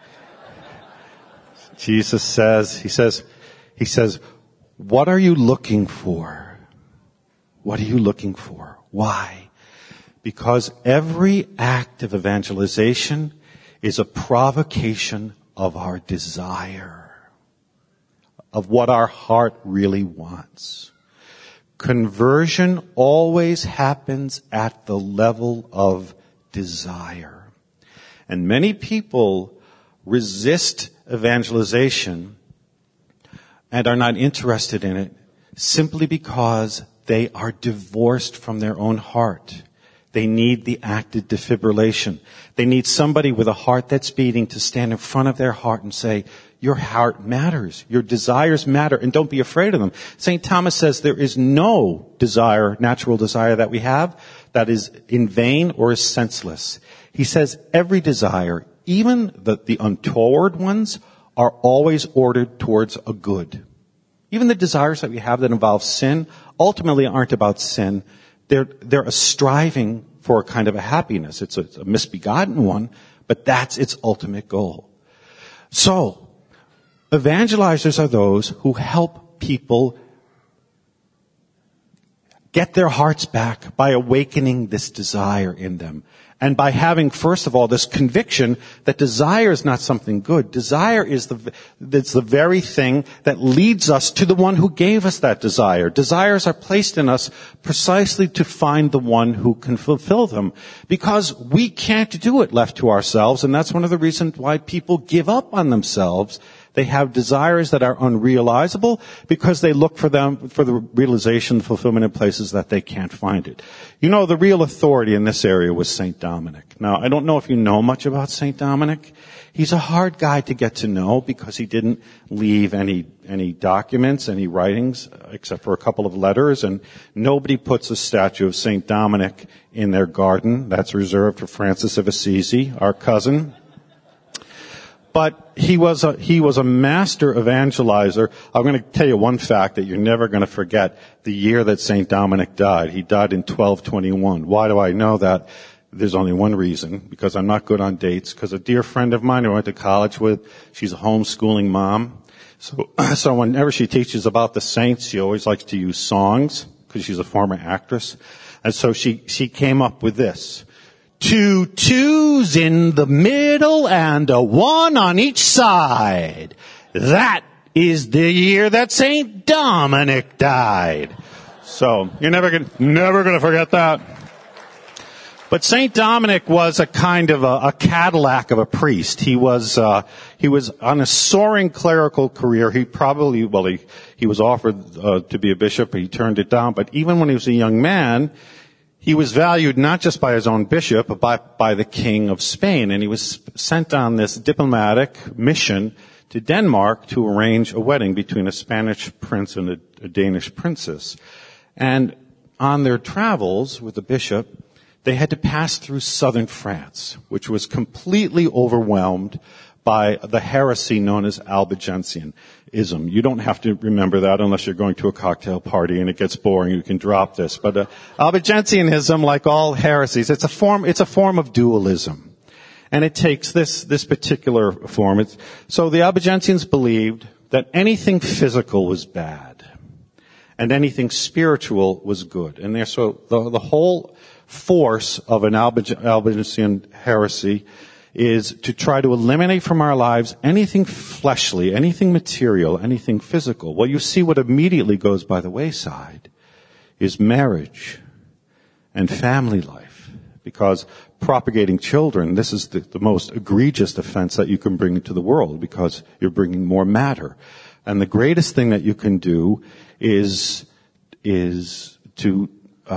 Jesus says, he says, what are you looking for? What are you looking for? Why? Because every act of evangelization is a provocation of our desire, of what our heart really wants. Conversion always happens at the level of desire. And many people resist evangelization and are not interested in it simply because they are divorced from their own heart. They need the active defibrillation. They need somebody with a heart that's beating to stand in front of their heart and say, your heart matters. Your desires matter, and don't be afraid of them. St. Thomas says there is no desire, natural desire that we have, that is in vain or is senseless. He says every desire, even the untoward ones, are always ordered towards a good. Even the desires that we have that involve sin ultimately aren't about sin. They're a striving for a kind of a happiness. It's a misbegotten one, but that's its ultimate goal. So, evangelizers are those who help people get their hearts back by awakening this desire in them. And by having, first of all, this conviction that desire is not something good. Desire is it's the very thing that leads us to the one who gave us that desire. Desires are placed in us precisely to find the one who can fulfill them. Because we can't do it left to ourselves, and that's one of the reasons why people give up on themselves. They have desires that are unrealizable because they look for the realization, fulfillment in places that they can't find it. You know, the real authority in this area was St. Dominic. Now, I don't know if you know much about St. Dominic. He's a hard guy to get to know because he didn't leave any documents, any writings, except for a couple of letters, and nobody puts a statue of St. Dominic in their garden. That's reserved for Francis of Assisi, our cousin. But he was a master evangelizer. I'm going to tell you one fact that you're never going to forget. The year that St. Dominic died. He died in 1221. Why do I know that? There's only one reason, because I'm not good on dates, because a dear friend of mine who I went to college with, she's a homeschooling mom. So whenever she teaches about the saints, she always likes to use songs, because she's a former actress. And so she came up with this. 2 2s in the middle and a 1 on each side. That is the year that St. Dominic died. So, you're never gonna forget that. But St. Dominic was a kind of a Cadillac of a priest. He was on a soaring clerical career. He was offered to be a bishop, but he turned it down. But even when he was a young man, he was valued not just by his own bishop, but by the King of Spain. And he was sent on this diplomatic mission to Denmark to arrange a wedding between a Spanish prince and a Danish princess. And on their travels with the bishop, they had to pass through southern France, which was completely overwhelmed by the heresy known as Albigensianism. You don't have to remember that unless you're going to a cocktail party and it gets boring. You can drop this. But Albigensianism, like all heresies, it's a form of dualism. And it takes this particular form. So the Albigensians believed that anything physical was bad and anything spiritual was good. And so the whole force of an Albigensian heresy is to try to eliminate from our lives anything fleshly, anything material, anything physical. Well, you see what immediately goes by the wayside is marriage and family life. Because propagating children, this is the most egregious offense that you can bring into the world because you're bringing more matter. And the greatest thing that you can do is to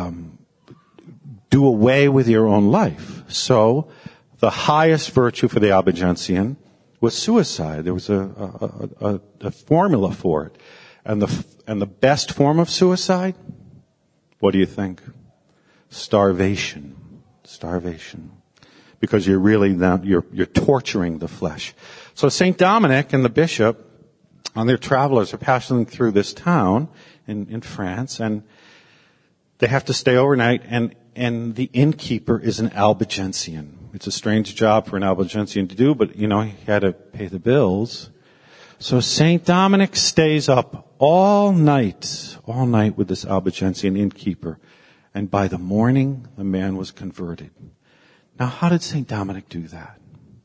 do away with your own life. So the highest virtue for the Albigensian was suicide. There was a formula for it. And the best form of suicide, what do you think? Starvation. Because you're really you're torturing the flesh. So St. Dominic and the bishop on their travelers are passing through this town in France, and they have to stay overnight, and the innkeeper is an Albigensian. It's a strange job for an Albigensian to do, but he had to pay the bills. So St. Dominic stays up all night with this Albigensian innkeeper. And by the morning, the man was converted. Now, how did St. Dominic do that?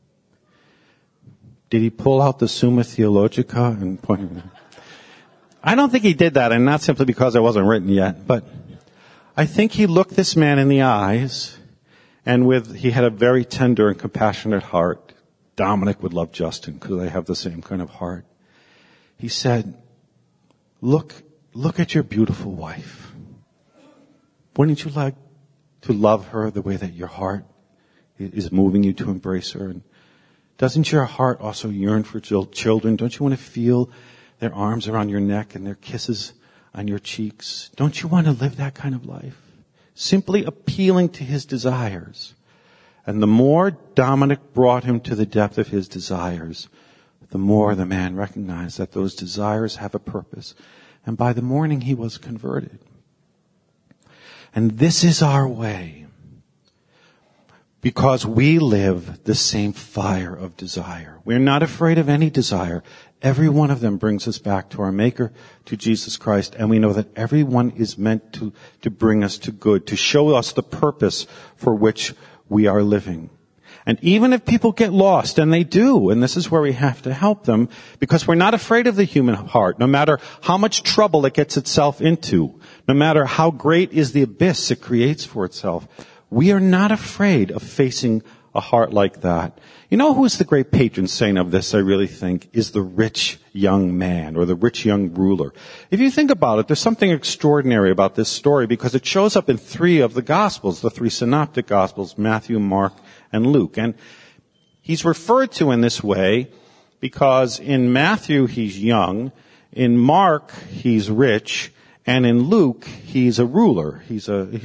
Did he pull out the Summa Theologica and point? I don't think he did that, and not simply because it wasn't written yet, but I think he looked this man in the eyes, and he had a very tender and compassionate heart. Dominic would love Justin because they have the same kind of heart. He said, look at your beautiful wife. Wouldn't you like to love her the way that your heart is moving you to embrace her? And doesn't your heart also yearn for children? Don't you want to feel their arms around your neck and their kisses on your cheeks? Don't you want to live that kind of life? Simply appealing to his desires. And the more Dominic brought him to the depth of his desires, the more the man recognized that those desires have a purpose. And by the morning he was converted. And this is our way. Because we live the same fire of desire. We're not afraid of any desire. Every one of them brings us back to our Maker, to Jesus Christ. And we know that every one is meant to bring us to good, to show us the purpose for which we are living. And even if people get lost, and they do, and this is where we have to help them, because we're not afraid of the human heart, no matter how much trouble it gets itself into, no matter how great is the abyss it creates for itself, we are not afraid of facing a heart like that. You know who is the great patron saint of this, I really think, is the rich young man, or the rich young ruler. If you think about it, there's something extraordinary about this story, because it shows up in 3 of the Gospels, the 3 synoptic Gospels, Matthew, Mark, and Luke. And he's referred to in this way because in Matthew he's young, in Mark he's rich, and in Luke he's a ruler. He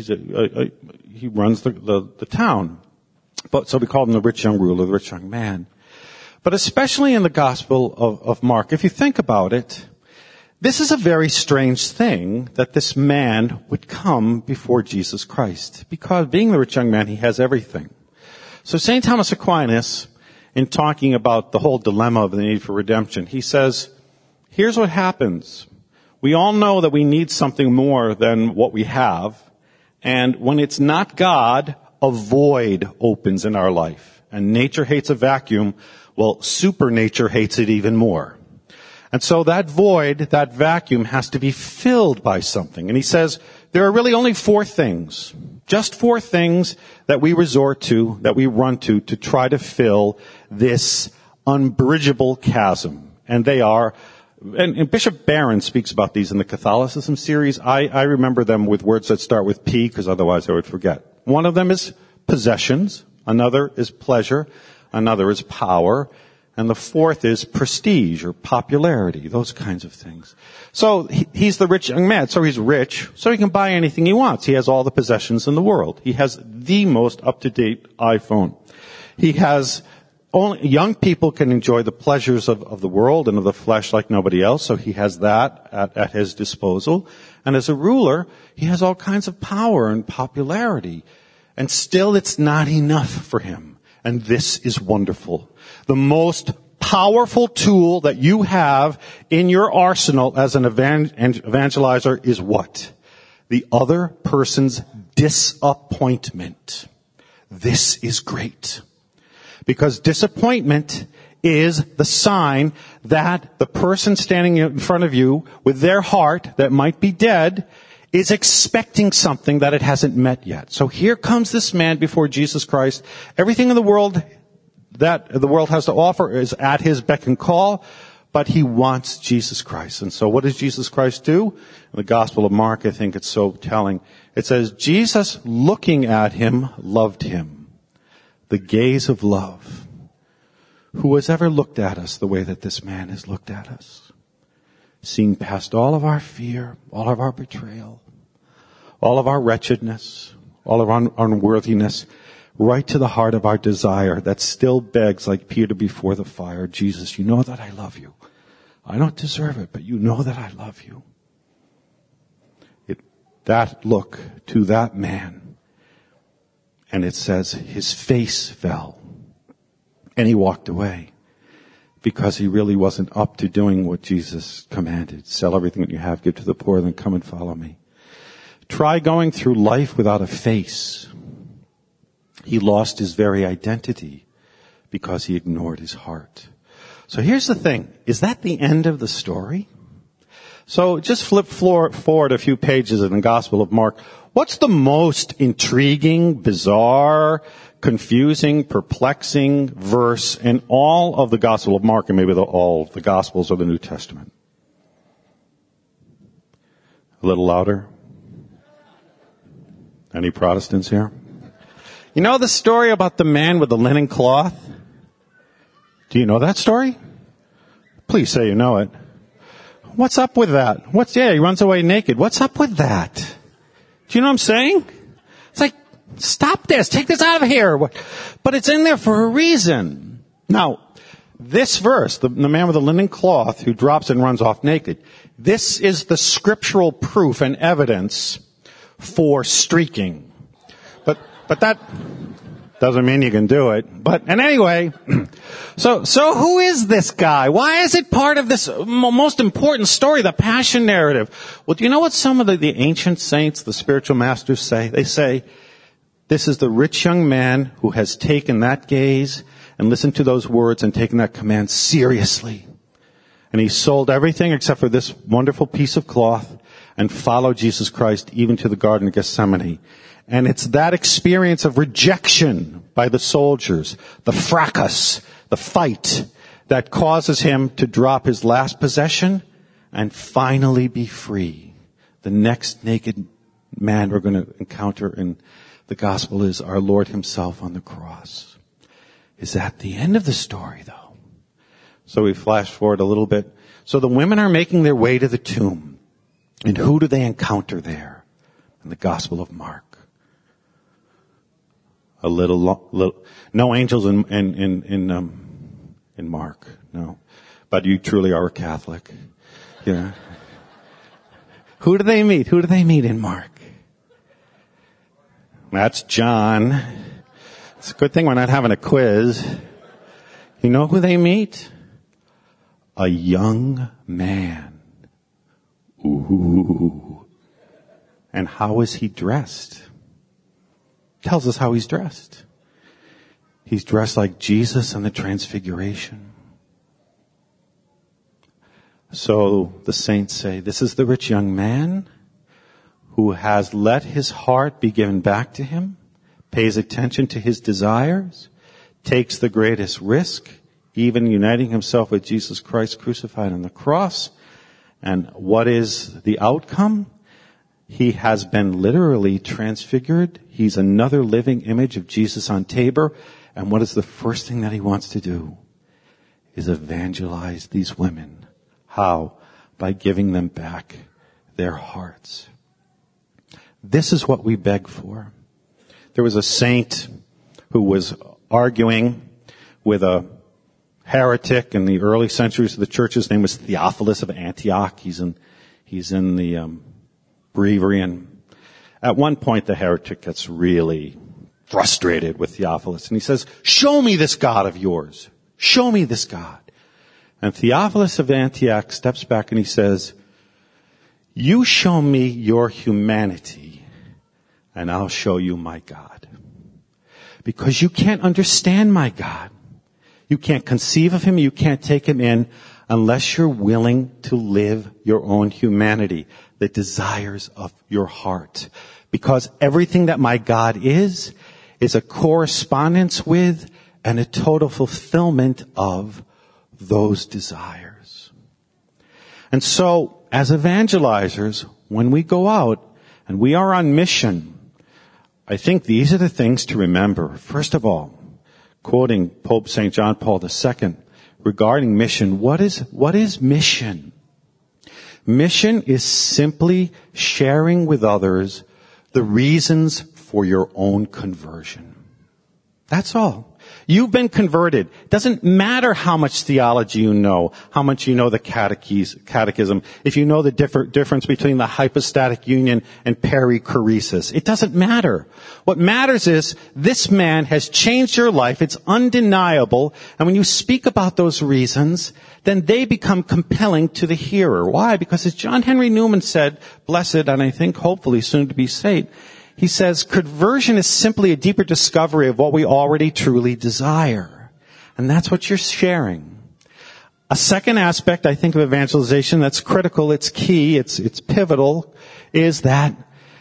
runs the town. But so we call him the rich young ruler, the rich young man. But especially in the Gospel of Mark, if you think about it, this is a very strange thing that this man would come before Jesus Christ. Because being the rich young man, he has everything. So St. Thomas Aquinas, in talking about the whole dilemma of the need for redemption, he says, here's what happens. We all know that we need something more than what we have. And when it's not God, a void opens in our life. And nature hates a vacuum. Well, supernature hates it even more. And so that void, that vacuum, has to be filled by something. And he says, there are really only 4 things. Just 4 things that we resort to, that we run to try to fill this unbridgeable chasm. And they are, and Bishop Barron speaks about these in the Catholicism series. I remember them with words that start with P, because otherwise I would forget. One of them is possessions. Another is pleasure. Another is power. And the fourth is prestige or popularity, those kinds of things. So he's the rich young man. So he's rich, so he can buy anything he wants. He has all the possessions in the world. He has the most up-to-date iPhone. He has only young people can enjoy the pleasures of the world and of the flesh like nobody else. So he has that at his disposal. And as a ruler, he has all kinds of power and popularity. And still it's not enough for him. And this is wonderful. The most powerful tool that you have in your arsenal as an evangelizer is what? The other person's disappointment. This is great. Because disappointment is the sign that the person standing in front of you with their heart that might be dead is expecting something that it hasn't met yet. So here comes this man before Jesus Christ. Everything in the world that the world has to offer is at his beck and call, but he wants Jesus Christ. And so what does Jesus Christ do? In the Gospel of Mark, I think it's so telling. It says, Jesus, looking at him, loved him. The gaze of love. Who has ever looked at us the way that this man has looked at us? Seen past all of our fear, all of our betrayal, all of our wretchedness, all of our unworthiness, right to the heart of our desire that still begs like Peter before the fire, Jesus, you know that I love you. I don't deserve it, but you know that I love you. That look to that man, and it says his face fell, and he walked away. Because he really wasn't up to doing what Jesus commanded. Sell everything that you have, give to the poor, then come and follow me. Try going through life without a face. He lost his very identity because he ignored his heart. So here's the thing. Is that the end of the story? So just flip forward a few pages in the Gospel of Mark. What's the most intriguing, bizarre, confusing, perplexing verse in all of the Gospel of Mark and maybe all of the Gospels of the New Testament? A little louder. Any Protestants here? You know the story about the man with the linen cloth? Do you know that story? Please say you know it. What's up with that? He runs away naked. What's up with that? Do you know what I'm saying? It's like, stop this. Take this out of here. But it's in there for a reason. Now, this verse, the man with the linen cloth who drops and runs off naked, this is the scriptural proof and evidence for streaking. But that doesn't mean you can do it. And anyway, so who is this guy? Why is it part of this most important story, the Passion narrative? Well, do you know what some of the ancient saints, the spiritual masters say? They say, this is the rich young man who has taken that gaze and listened to those words and taken that command seriously. And he sold everything except for this wonderful piece of cloth and followed Jesus Christ even to the Garden of Gethsemane. And it's that experience of rejection by the soldiers, the fracas, the fight, that causes him to drop his last possession and finally be free. The next naked man we're going to encounter in the gospel is our Lord himself on the cross. Is that the end of the story, though? So we flash forward a little bit. So the women are making their way to the tomb. And who do they encounter there? In the Gospel of Mark. No angels in Mark, no. But you truly are a Catholic. Yeah. Who do they meet? Who do they meet in Mark? That's John. It's a good thing we're not having a quiz. You know who they meet? A young man. Ooh. And how is he dressed? Tells us how he's dressed. He's dressed like Jesus on the Transfiguration. So the saints say, this is the rich young man who has let his heart be given back to him, pays attention to his desires, takes the greatest risk, even uniting himself with Jesus Christ crucified on the cross. And what is the outcome? He has been literally transfigured. He's another living image of Jesus on Tabor. And what is the first thing that he wants to do? is evangelize these women. How? By giving them back their hearts. This is what we beg for. There was a saint who was arguing with a heretic in the early centuries of the church. His name was Theophilus of Antioch. He's in the breviary, and at one point the heretic gets really frustrated with Theophilus, and he says, "Show me this God of yours. Show me this God." And Theophilus of Antioch steps back and he says, "You show me your humanity, and I'll show you my God. Because you can't understand my God. You can't conceive of him, you can't take him in unless you're willing to live your own humanity, the desires of your heart. Because everything that my God is a correspondence with and a total fulfillment of those desires." And so, as evangelizers, when we go out and we are on mission, I think these are the things to remember. First of all, quoting Pope St. John Paul II regarding mission, what is mission? Mission is simply sharing with others the reasons for your own conversion. That's all. You've been converted. It doesn't matter how much theology you know, how much you know the catechism, if you know the difference between the hypostatic union and perichoresis. It doesn't matter. What matters is this man has changed your life. It's undeniable. And when you speak about those reasons, then they become compelling to the hearer. Why? Because as John Henry Newman said, blessed and I think hopefully soon to be saved, he says, conversion is simply a deeper discovery of what we already truly desire. And that's what you're sharing. A second aspect, I think, of evangelization that's critical, it's key, it's pivotal, is that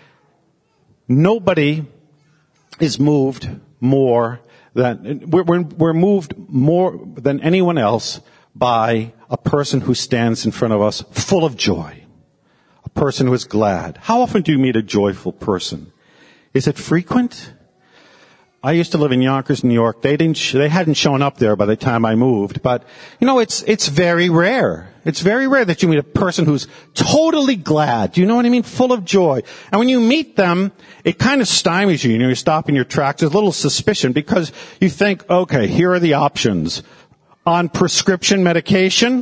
nobody is moved more than, we're moved more than anyone else by a person who stands in front of us full of joy. A person who is glad. How often do you meet a joyful person? Is it frequent? I used to live in Yonkers, New York. They hadn't shown up there by the time I moved, but it's very rare. It's very rare that you meet a person who's totally glad. Do you know what I mean? Full of joy. And when you meet them, it kind of stymies you. You stop in your tracks. There's a little suspicion because you think, okay, here are the options. On prescription medication,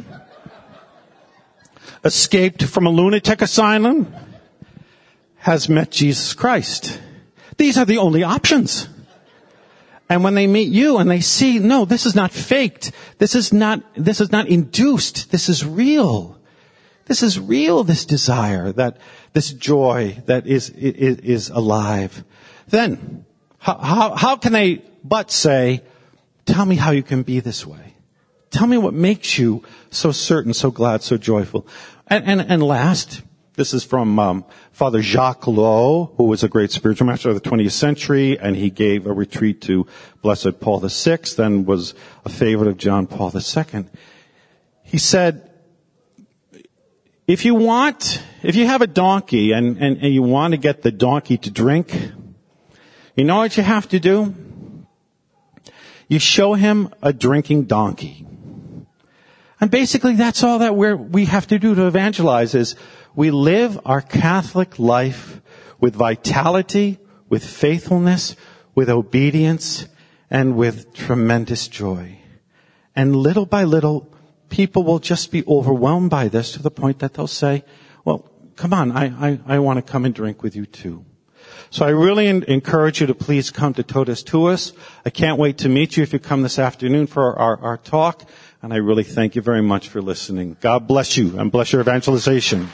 escaped from a lunatic asylum, has met Jesus Christ. These are the only options. And when they meet you and they see, no, this is not faked. This is not induced. This is real. This is real, this desire, this joy that is alive. Then, how can they but say, tell me how you can be this way? Tell me what makes you so certain, so glad, so joyful. And last, this is from Father Jacques Lowe, who was a great spiritual master of the 20th century, and he gave a retreat to Blessed Paul VI, and was a favorite of John Paul II. He said, if you have a donkey and you want to get the donkey to drink, you know what you have to do? You show him a drinking donkey. And basically that's all that we have to do to evangelize is we live our Catholic life with vitality, with faithfulness, with obedience, and with tremendous joy. And little by little, people will just be overwhelmed by this to the point that they'll say, well, come on, I want to come and drink with you too. So I really encourage you to please come to Totus Tuus. I can't wait to meet you if you come this afternoon for our talk. And I really thank you very much for listening. God bless you and bless your evangelization.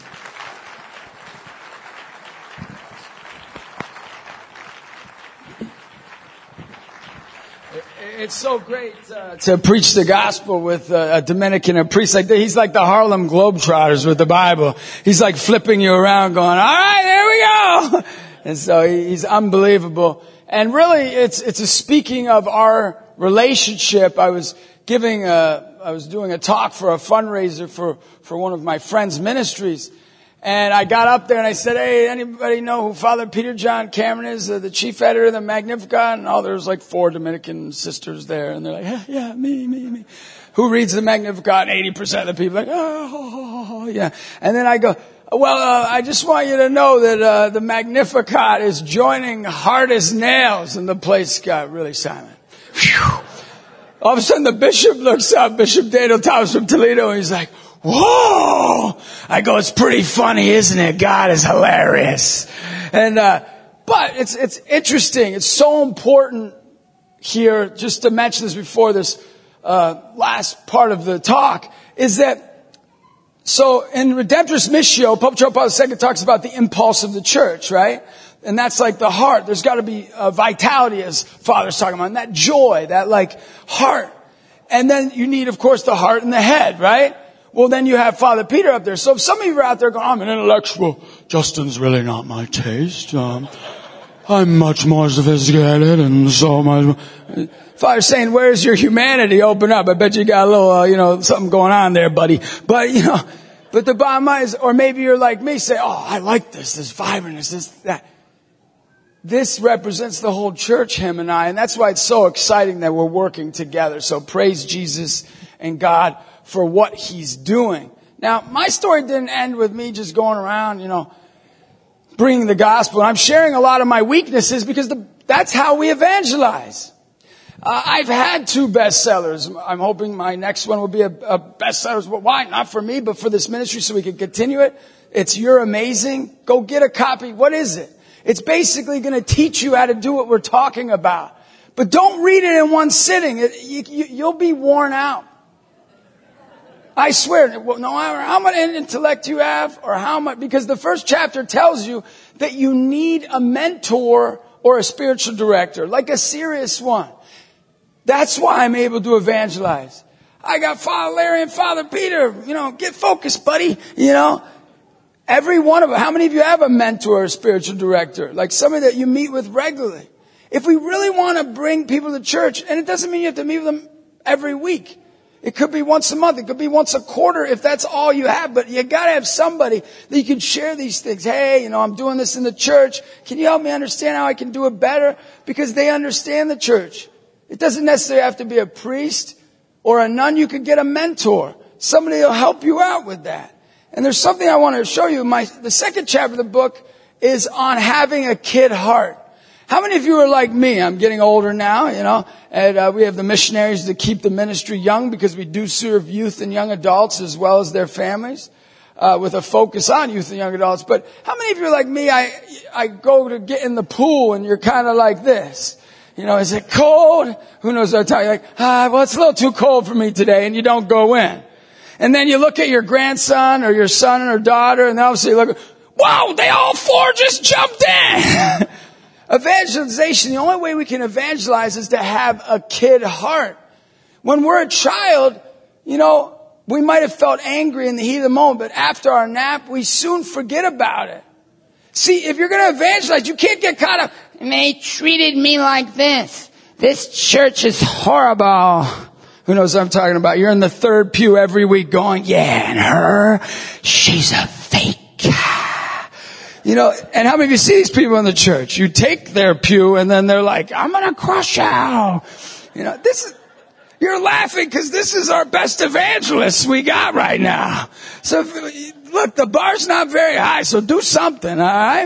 It's so great to preach the gospel with a Dominican, a priest. He's like the Harlem Globetrotters with the Bible. He's like flipping you around going, all right, here we go. And so he's unbelievable. And really, it's a speaking of our relationship. I was doing a talk for a fundraiser for one of my friends' ministries. And I got up there and I said, hey, anybody know who Father Peter John Cameron is, the chief editor of the Magnificat? And there was like 4 Dominican sisters there. And they're like, yeah, me. Who reads the Magnificat? 80% of the people are like, oh, yeah. And then I go, well, I just want you to know that the Magnificat is joining hard as nails, and the place got really silent. Whew. All of a sudden, the bishop looks up, Bishop Daniel Thomas from Toledo, and he's like, whoa! I go, it's pretty funny, isn't it? God is hilarious. And but it's interesting. It's so important here, just to mention this before this last part of the talk, is that so in Redemptoris Missio, Pope John Paul II talks about the impulse of the church, right? And that's like the heart. There's got to be vitality, as Father's talking about, and that joy, that like heart. And then you need, of course, the heart and the head, right? Well, then you have Father Peter up there. So if some of you are out there going, I'm an intellectual, Justin's really not my taste. I'm much more sophisticated and so much. Father's saying, where's your humanity? Open up. I bet you got a little, something going on there, buddy. But, but the bottom line is, or maybe you're like me, say, oh, I like this vibrantness, this, that. This represents the whole church, him and I, and that's why it's so exciting that we're working together. So praise Jesus and God for what he's doing. Now, my story didn't end with me just going around, bringing the gospel. I'm sharing a lot of my weaknesses because that's how we evangelize. I've had 2 bestsellers. I'm hoping my next one will be a bestseller. Why? Not for me, but for this ministry so we can continue it. It's You're Amazing. Go get a copy. What is it? It's basically going to teach you how to do what we're talking about. But don't read it in one sitting. You'll be worn out. I swear, no matter how much intellect you have or how much, because the first chapter tells you that you need a mentor or a spiritual director, like a serious one. That's why I'm able to evangelize. I got Father Larry and Father Peter, get focused, buddy, Every one of them. How many of you have a mentor or a spiritual director? Like somebody that you meet with regularly. If we really want to bring people to church, and it doesn't mean you have to meet with them every week. It could be once a month. It could be once a quarter if that's all you have. But you got to have somebody that you can share these things. Hey, I'm doing this in the church. Can you help me understand how I can do it better? Because they understand the church. It doesn't necessarily have to be a priest or a nun. You could get a mentor. Somebody will help you out with that. And there's something I want to show you. The second chapter of the book is on having a kid heart. How many of you are like me? I'm getting older now, and we have the missionaries to keep the ministry young because we do serve youth and young adults as well as their families, with a focus on youth and young adults. But how many of you are like me? I go to get in the pool and you're kind of like this. Is it cold? Who knows what I'm talking like, well, it's a little too cold for me today, and you don't go in. And then you look at your grandson or your son or daughter, and obviously you look, wow, they all 4 just jumped in. Evangelization, the only way we can evangelize is to have a kid heart. When we're a child, we might have felt angry in the heat of the moment, but after our nap, we soon forget about it. See, if you're going to evangelize, you can't get caught up, and they treated me like this. This church is horrible. Who knows what I'm talking about? You're in the 3rd pew every week going, yeah, and her, she's a fake. And how many of you see these people in the church? You take their pew and then they're like, I'm going to crush you. You're laughing because this is our best evangelists we got right now. So look, the bar's not very high, so do something, all right?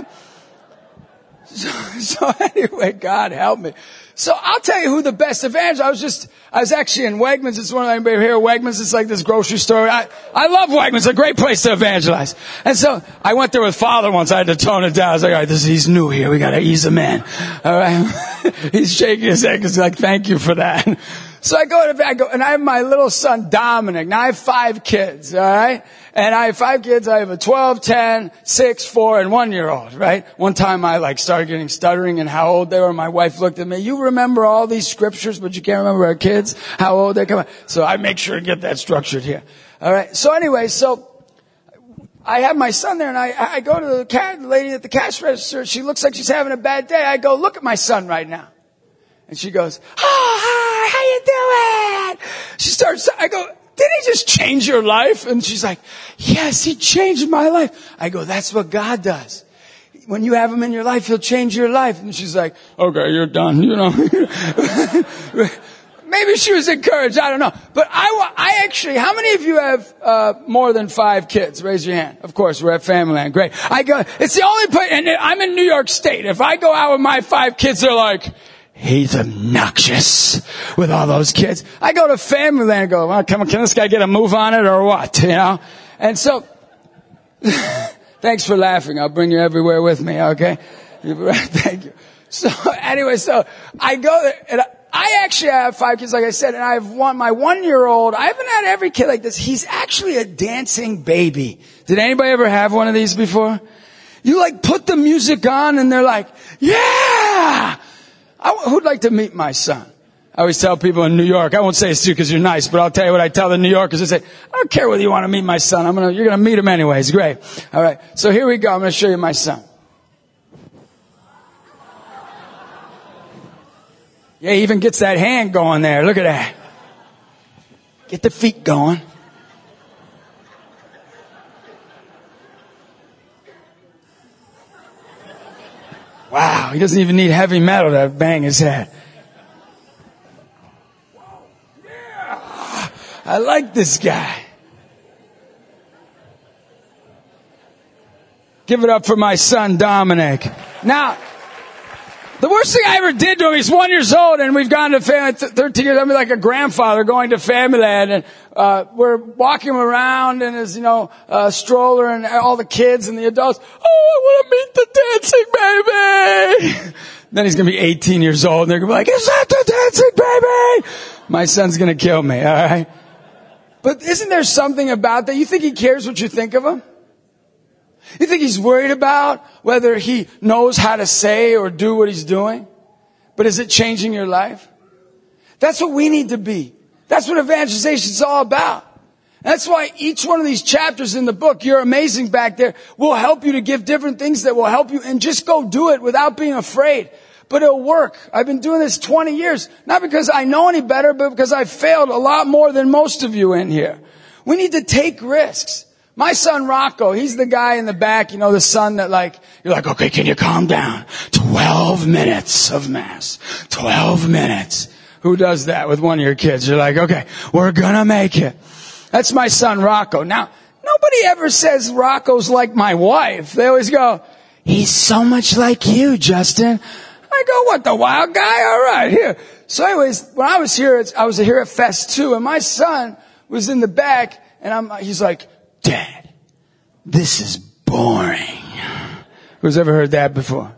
So anyway, God help me. So I'll tell you who the best evangelist. I was actually in Wegmans. It's one of anybody here. Wegmans is like this grocery store. I love Wegmans. It's a great place to evangelize. And so I went there with Father once. I had to tone it down. I was like, all right, he's new here. We got to ease him in. All right. He's shaking his head because he's like, thank you for that. So I go, and I have my little son, Dominic. Now I have 5 kids, all right? And I have 5 kids. I have a 12, 10, 6, 4, and 1-year-old, right? One time I started getting stuttering and how old they were. My wife looked at me. You remember all these scriptures, but you can't remember our kids, how old they come out. So I make sure to get that structured here. All right. So anyway, I have my son there, and I go to the lady at the cash register. She looks like she's having a bad day. I go, look at my son right now. And she goes, oh, hi, how you doing? She starts, I go, did he just change your life? And she's like, yes, he changed my life. I go, that's what God does. When you have him in your life, he'll change your life. And she's like, okay, you're done, maybe she was encouraged. I don't know. But I actually, how many of you have more than 5 kids? Raise your hand. Of course, we're at Family Land. Great. It's the only place, and I'm in New York State. If I go out with my 5 kids, they're like, he's obnoxious with all those kids. I go to Family Land and go, well, can this guy get a move on it or what? You know? And so, thanks for laughing. I'll bring you everywhere with me, okay? Thank you. So anyway, so I go there, and I actually have 5 kids, like I said, and I have my 1-year-old. I haven't had every kid like this. He's actually a dancing baby. Did anybody ever have one of these before? You like put the music on and they're like, yeah! Who'd like to meet my son? I always tell people in New York, I won't say it's to you because you're nice, but I'll tell you what I tell the New Yorkers. I say, I don't care whether you want to meet my son. You're going to meet him anyways. Great. All right. So here we go. I'm going to show you my son. Yeah, he even gets that hand going there. Look at that. Get the feet going. Wow, he doesn't even need heavy metal to bang his head. Yeah, I like this guy. Give it up for my son, Dominic. Now, the worst thing I ever did to him, he's 1 year old, and we've gone to family, 13 years, I'm like a grandfather going to Family Land, and we're walking him around in his, stroller, and all the kids and the adults, I want to meet the dancing baby! Then he's going to be 18 years old, and they're going to be like, is that the dancing baby? My son's going to kill me, alright? But isn't there something about that? You think he cares what you think of him? You think he's worried about whether he knows how to say or do what he's doing? But is it changing your life? That's what we need to be. That's what evangelization is all about. That's why each one of these chapters in the book, You're Amazing back there, will help you to give different things that will help you, and just go do it without being afraid. But it'll work. I've been doing this 20 years, not because I know any better, but because I failed a lot more than most of you in here. We need to take risks. My son Rocco, he's the guy in the back, the son that you're like, okay, can you calm down? 12 minutes of mass. 12 minutes. Who does that with one of your kids? You're like, okay, we're gonna make it. That's my son Rocco. Now, nobody ever says Rocco's like my wife. They always go, he's so much like you, Justin. I go, what, the wild guy? All right, here. So anyways, when I was here at Fest 2, and my son was in the back, and he's like, Dad, this is boring. Who's ever heard that before?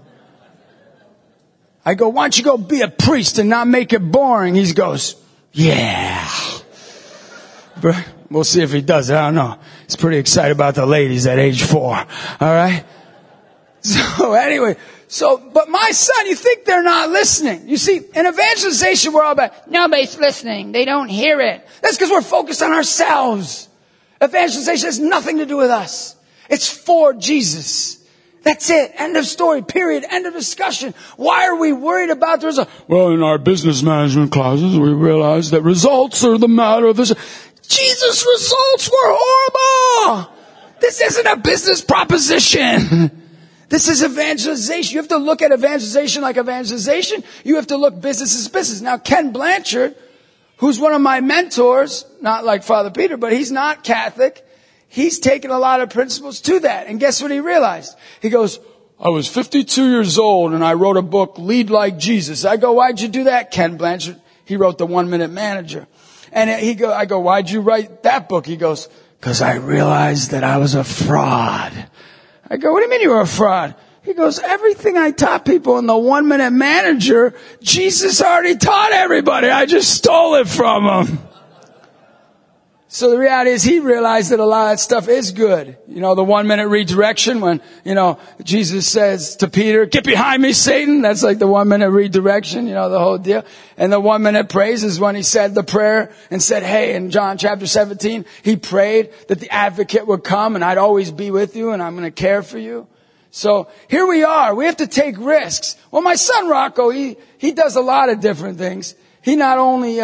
I go, why don't you go be a priest and not make it boring? He goes, yeah. But we'll see if he does it. I don't know. He's pretty excited about the ladies at age 4. All right? So anyway, but my son, you think they're not listening. You see, in evangelization, we're all about, nobody's listening. They don't hear it. That's because we're focused on ourselves. Evangelization has nothing to do with us. It's for Jesus. That's it. End of story. Period. End of discussion. Why are we worried about the result? Well, in our business management classes, we realized that results are the matter of this. Jesus' results were horrible. This isn't a business proposition. This is evangelization. You have to look at evangelization like evangelization. You have to look business as business. Now, Ken Blanchard, who's one of my mentors, not like Father Peter, but he's not Catholic. He's taken a lot of principles to that. And guess what he realized? He goes, I was 52 years old and I wrote a book, Lead Like Jesus. I go, why'd you do that, Ken Blanchard? He wrote The 1 Minute Manager. And I go, why'd you write that book? He goes, because I realized that I was a fraud. I go, what do you mean you were a fraud? He goes, everything I taught people in the 1 Minute Manager, Jesus already taught everybody. I just stole it from him. So the reality is he realized that a lot of that stuff is good. The 1 minute redirection when, Jesus says to Peter, get behind me, Satan. That's like the 1 minute redirection, the whole deal. And the 1 minute praise is when he said the prayer and said, hey, in John chapter 17, he prayed that the advocate would come and I'd always be with you and I'm going to care for you. So here we are. We have to take risks. Well, my son Rocco, he does a lot of different things. He not only,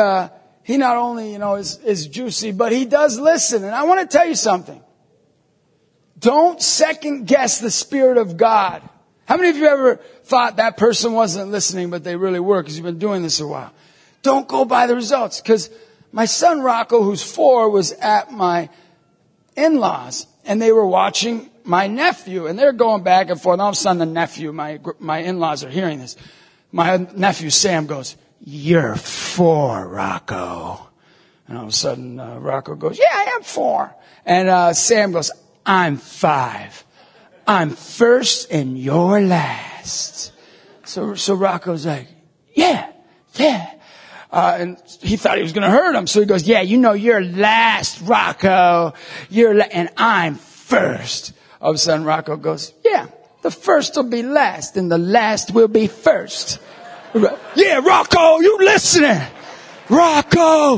is juicy, but he does listen. And I want to tell you something. Don't second guess the Spirit of God. How many of you ever thought that person wasn't listening, but they really were because you've been doing this a while? Don't go by the results. Because my son Rocco, who's 4, was at my in-laws, and they were watching my nephew, and they're going back and forth. All of a sudden, the nephew, my in-laws are hearing this. My nephew Sam goes, "You're 4, Rocco." And all of a sudden, Rocco goes, "Yeah, I am 4." And Sam goes, "I'm 5. I'm first and you're last." So Rocco's like, "Yeah. And he thought he was going to hurt him. So he goes, "Yeah, you're last, Rocco. And I'm first." All of a sudden, Rocco goes, "Yeah, the first will be last and the last will be first." "Yeah, Rocco, you listening? Rocco.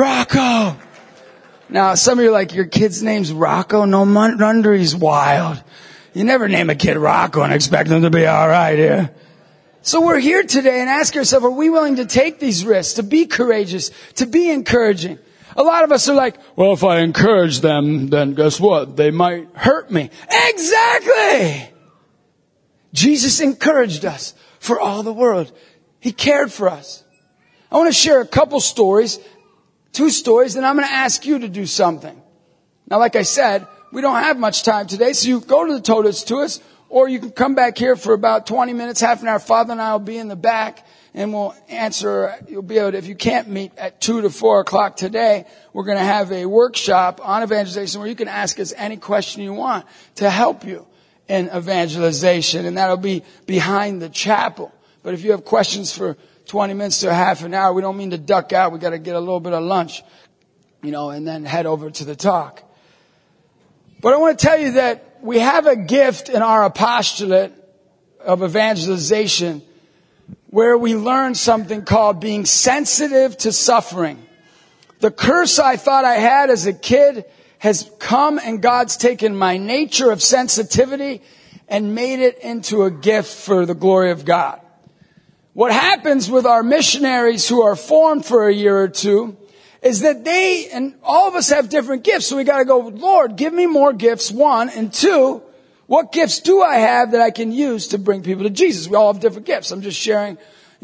Now, some of you are like, your kid's name's Rocco? No wonder he's wild. You never name a kid Rocco and expect them to be all right here. So we're here today and ask ourselves, are we willing to take these risks, to be courageous, to be encouraging? A lot of us are like, well, if I encourage them, then guess what? They might hurt me. Exactly! Jesus encouraged us for all the world. He cared for us. I want to share a couple stories, 2 stories, and I'm going to ask you to do something. Now, like I said, we don't have much time today, so you go to the Totus to us, or you can come back here for about 20 minutes, half an hour. Father and I will be in the back, and we'll answer. You'll be able to, if you can't meet at 2 to 4 o'clock today, we're going to have a workshop on evangelization where you can ask us any question you want to help you in evangelization, and that'll be behind the chapel. But if you have questions for 20 minutes to half an hour, we don't mean to duck out. We got to get a little bit of lunch, and then head over to the talk. But I want to tell you that we have a gift in our apostolate of evangelization where we learn something called being sensitive to suffering. The curse I thought I had as a kid has come, and God's taken my nature of sensitivity and made it into a gift for the glory of God. What happens with our missionaries who are formed for a year or 2 is that and all of us have different gifts. So we got to go, Lord, give me more gifts, 1, and 2, what gifts do I have that I can use to bring people to Jesus? We all have different gifts. I'm just sharing,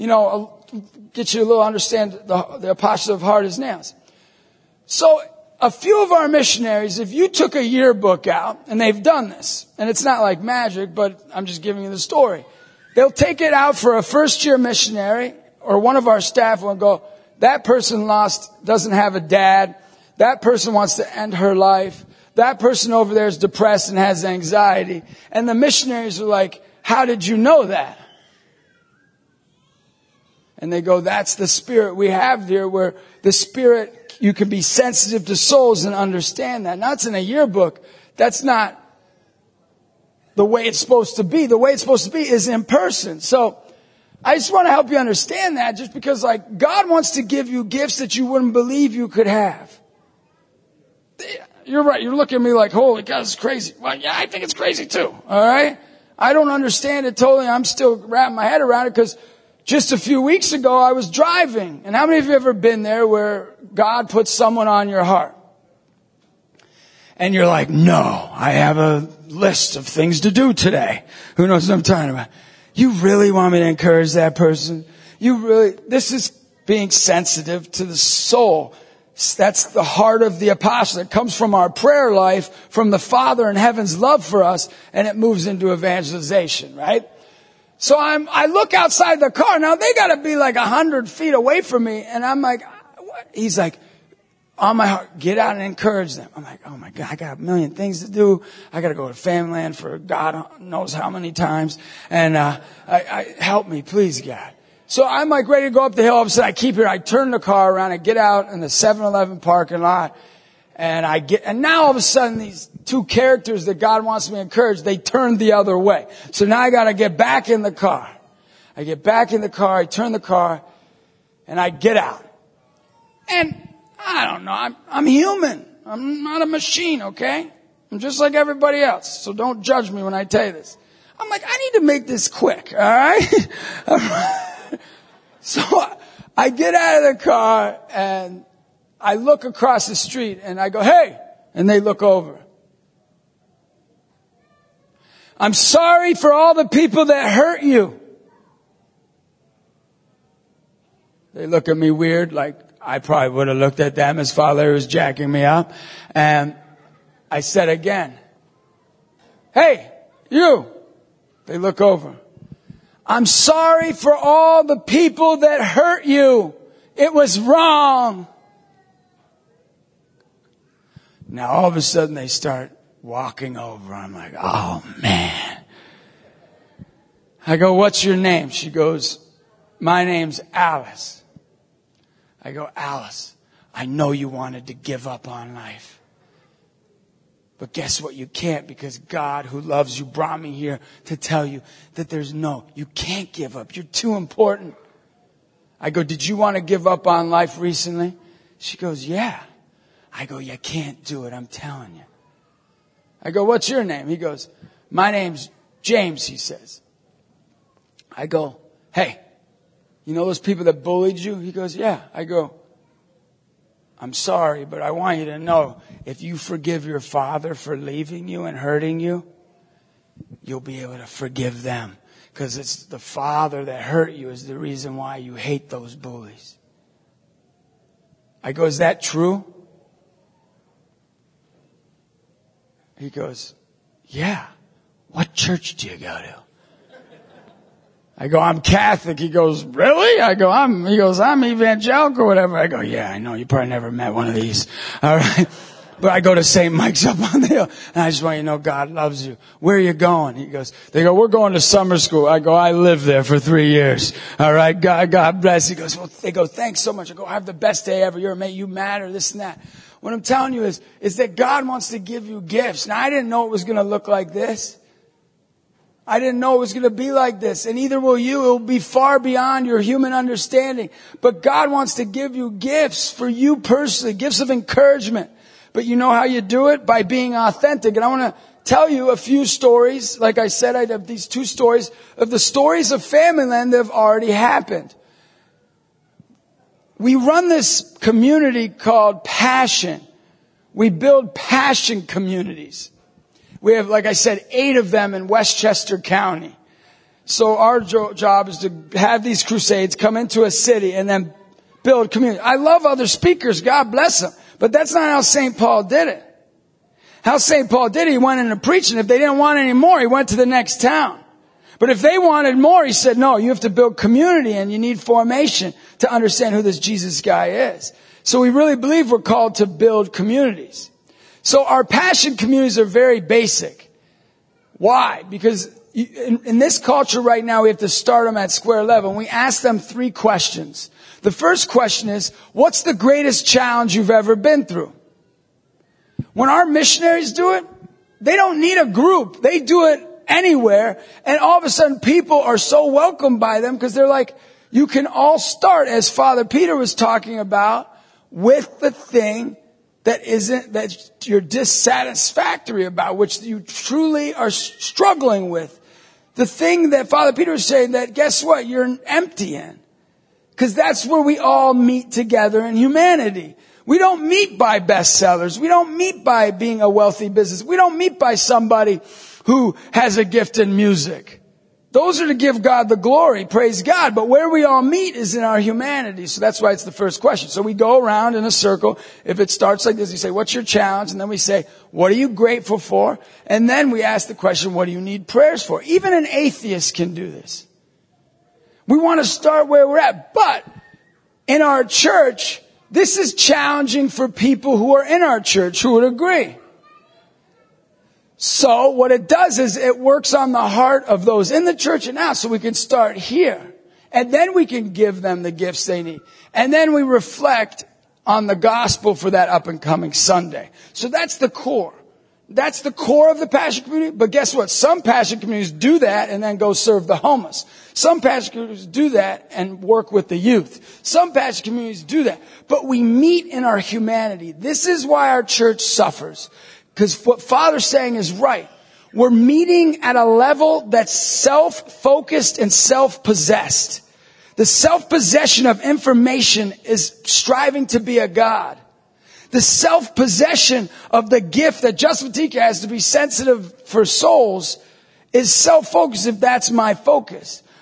get you a little understand the apostle of hard as nails. So a few of our missionaries, if you took a yearbook out, and they've done this, and it's not like magic, but I'm just giving you the story. They'll take it out for a first-year missionary, or one of our staff will go, that person doesn't have a dad. That person wants to end her life. That person over there is depressed and has anxiety. And the missionaries are like, how did you know that? And they go, that's the spirit we have here, where the spirit, you can be sensitive to souls and understand that. Now, it's in a yearbook. That's not the way it's supposed to be. The way it's supposed to be is in person. So I just want to help you understand that, just because God wants to give you gifts that you wouldn't believe you could have. You're right. You're looking at me like, holy God, it's crazy. Well, yeah, I think it's crazy too. All right. I don't understand it totally. I'm still wrapping my head around it, because just a few weeks ago I was driving. And how many of you have ever been there where God puts someone on your heart? And you're like, no, I have a list of things to do today. Who knows what I'm talking about? You really want me to encourage that person? This is being sensitive to the soul. That's the heart of the apostle. It comes from our prayer life, from the Father in heaven's love for us, and it moves into evangelization, right? So I look outside the car. Now they got to be like 100 feet away from me, and I'm like, what? He's like, on my heart, get out and encourage them. I'm like, oh my God, I got a million things to do. I got to go to Family Land for God knows how many times. And, help me, please, God. So I'm like ready to go up the hill. All of a sudden I turn the car around, I get out in the 7-Eleven parking lot, and now all of a sudden these 2 characters that God wants me to encourage, they turn the other way. So now I got to get back in the car. I get back in the car, I turn the car, and I get out. And I don't know. I'm human. I'm not a machine, okay? I'm just like everybody else. So don't judge me when I tell you this. I'm like, I need to make this quick, all right? So I get out of the car and I look across the street and I go, hey, and they look over. I'm sorry for all the people that hurt you. They look at me weird, like I probably would have looked at them as Father was jacking me up. And I said again, hey, you. They look over. I'm sorry for all the people that hurt you. It was wrong. Now all of a sudden they start walking over. I'm like, oh man. I go, what's your name? She goes, my name's Alice. I go, Alice, I know you wanted to give up on life. But guess what? You can't, because God who loves you brought me here to tell you that you can't give up. You're too important. I go, did you want to give up on life recently? She goes, yeah. I go, you can't do it. I'm telling you. I go, what's your name? He goes, my name's James, he says. I go, hey, you know those people that bullied you? He goes, yeah. I go, I'm sorry, but I want you to know, if you forgive your father for leaving you and hurting you, you'll be able to forgive them. Because it's the father that hurt you is the reason why you hate those bullies. I go, is that true? He goes, yeah. What church do you go to? I go, I'm Catholic. He goes, really? I go, I'm evangelical or whatever. I go, yeah, I know. You probably never met one of these. All right. But I go to St. Mike's up on the hill. And I just want you to know God loves you. Where are you going? They go, we're going to summer school. I go, I lived there for 3 years. All right. God bless. He goes, well, they go, thanks so much. I go, have the best day ever. You matter, this and that. What I'm telling you is that God wants to give you gifts. Now, I didn't know it was going to look like this. I didn't know it was going to be like this. And neither will you. It will be far beyond your human understanding. But God wants to give you gifts for you personally, gifts of encouragement. But you know how you do it? By being authentic. And I want to tell you a few stories. Like I said, I have these 2 stories of the stories of Familyland that have already happened. We run this community called Passion. We build passion communities. We have, like I said, 8 of them in Westchester County. So our job is to have these crusades come into a city and then build community. I love other speakers. God bless them. But that's not how St. Paul did it. How St. Paul did it, he went into preaching. If they didn't want any more, he went to the next town. But if they wanted more, he said, no, you have to build community and you need formation to understand who this Jesus guy is. So we really believe we're called to build communities. So our passion communities are very basic. Why? Because in this culture right now, we have to start them at square level. And we ask them 3 questions. The first question is, what's the greatest challenge you've ever been through? When our missionaries do it, they don't need a group. They do it anywhere. And all of a sudden, people are so welcomed by them because they're like, you can all start, as Father Peter was talking about, with the thing that you're dissatisfactory about, which you truly are struggling with. The thing that Father Peter was saying that, guess what, you're empty in. Because that's where we all meet together in humanity. We don't meet by bestsellers. We don't meet by being a wealthy business. We don't meet by somebody who has a gift in music. Those are to give God the glory, praise God. But where we all meet is in our humanity. So that's why it's the first question. So we go around in a circle. If it starts like this, we say, what's your challenge? And then we say, what are you grateful for? And then we ask the question, what do you need prayers for? Even an atheist can do this. We want to start where we're at. But in our church, this is challenging for people who are in our church who would agree. So what it does is it works on the heart of those in the church and out, so we can start here. And then we can give them the gifts they need. And then we reflect on the gospel for that up and coming Sunday. So that's the core. That's the core of the passion community. But guess what? Some passion communities do that and then go serve the homeless. Some passion communities do that and work with the youth. Some passion communities do that. But we meet in our humanity. This is why our church suffers. Because what Father's saying is right. We're meeting at a level that's self-focused and self-possessed. The self-possession of information is striving to be a God. The self-possession of the gift that Justin Tika has to be sensitive for souls is self-focused if that's my focus.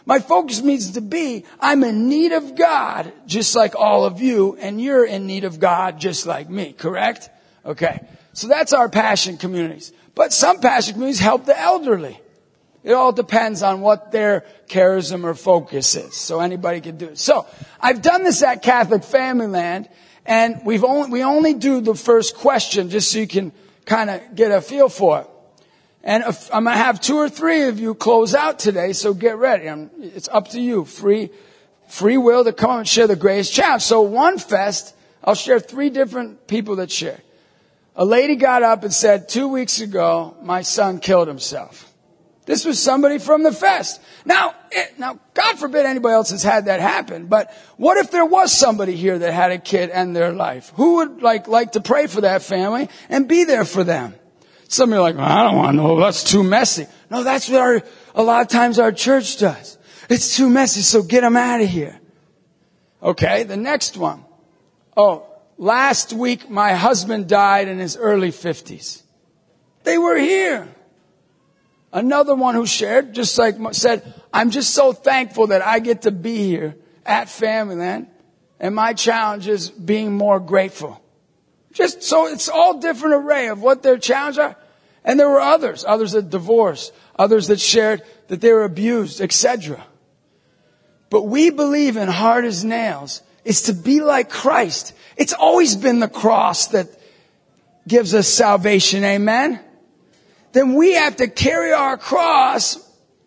My focus needs to be, I'm in need of God, just like all of you, and you're in need of God, just like me, correct? Okay. So that's our passion communities. But some passion communities help the elderly. It all depends on what their charism or focus is. So anybody can do it. So I've done this at Catholic Family Land, and we only do the first question just so you can kind of get a feel for it. And I'm going to have 2 or 3 of you close out today, so get ready. It's up to you. Free will to come and share the greatest challenge. So one fest, I'll share 3 different people that shared. A lady got up and said, 2 weeks ago, my son killed himself. This was somebody from the fest. Now, God forbid anybody else has had that happen, but what if there was somebody here that had a kid end their life? Who would like to pray for that family and be there for them? Some of you are like, well, I don't want to know. That's too messy. No, that's what a lot of times our church does. It's too messy, so get them out of here. Okay, the next one. Oh, last week my husband died in his early 50s. They were here. Another one who shared, just like said, I'm just so thankful that I get to be here at Familyland, and my challenge is being more grateful. Just so it's all different array of what their challenges are. And there were others that divorced, others that shared that they were abused, etc. But we believe in hard as nails is to be like Christ. It's always been the cross that gives us salvation. Amen. Then we have to carry our cross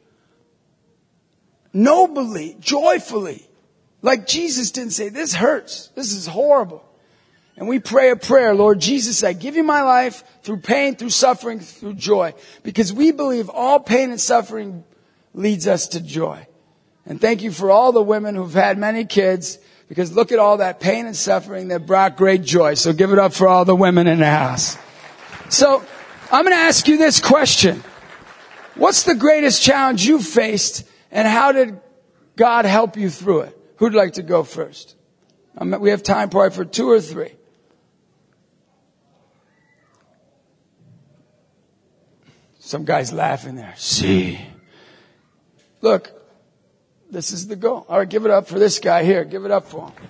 nobly, joyfully. Like Jesus didn't say, this hurts. This is horrible. And we pray a prayer, Lord Jesus, I give you my life through pain, through suffering, through joy. Because we believe all pain and suffering leads us to joy. And thank you for all the women who've had many kids, because look at all that pain and suffering that brought great joy. So give it up for all the women in the house. So I'm going to ask you this question. What's the greatest challenge you've faced, and how did God help you through it? Who'd like to go first? We have time probably for 2 or 3. Some guy's laughing there. See. Look, this is the goal. All right, give it up for this guy here. Give it up for him.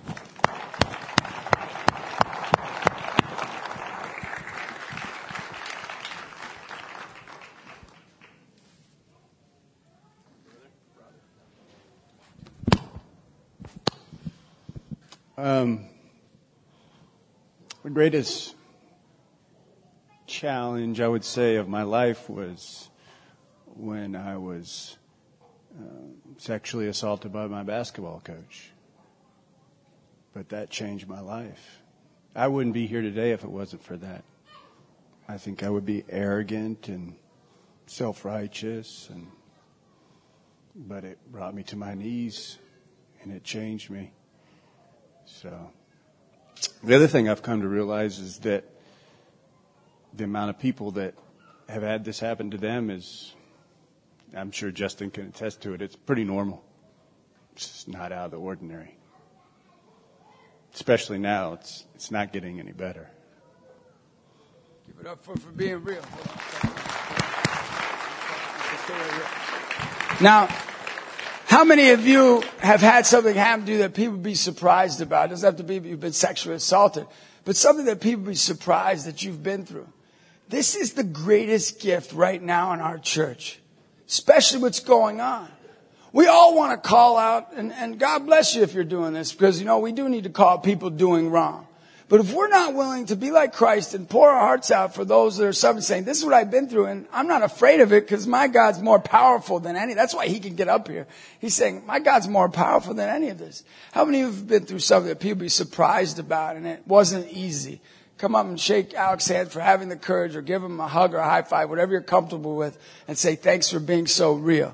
The greatest challenge, I would say, of my life was when I was sexually assaulted by my basketball coach. But that changed my life. I wouldn't be here today if it wasn't for that. I think I would be arrogant and self-righteous, but it brought me to my knees and it changed me. So the other thing I've come to realize is that the amount of people that have had this happen to them is, I'm sure Justin can attest to it, it's pretty normal. It's not out of the ordinary. Especially now, it's not getting any better. Give it up for being real. Now, how many of you have had something happen to you that people be surprised about? It doesn't have to be you've been sexually assaulted, but something that people be surprised that you've been through. This is the greatest gift right now in our church, especially what's going on. We all want to call out, and God bless you if you're doing this, because, we do need to call people doing wrong. But if we're not willing to be like Christ and pour our hearts out for those that are suffering, saying, this is what I've been through, and I'm not afraid of it because my God's more powerful than any. That's why he can get up here. He's saying, my God's more powerful than any of this. How many of you have been through something that people be surprised about and it wasn't easy? Come up and shake Alex's hand for having the courage, or give him a hug or a high five, whatever you're comfortable with, and say, thanks for being so real.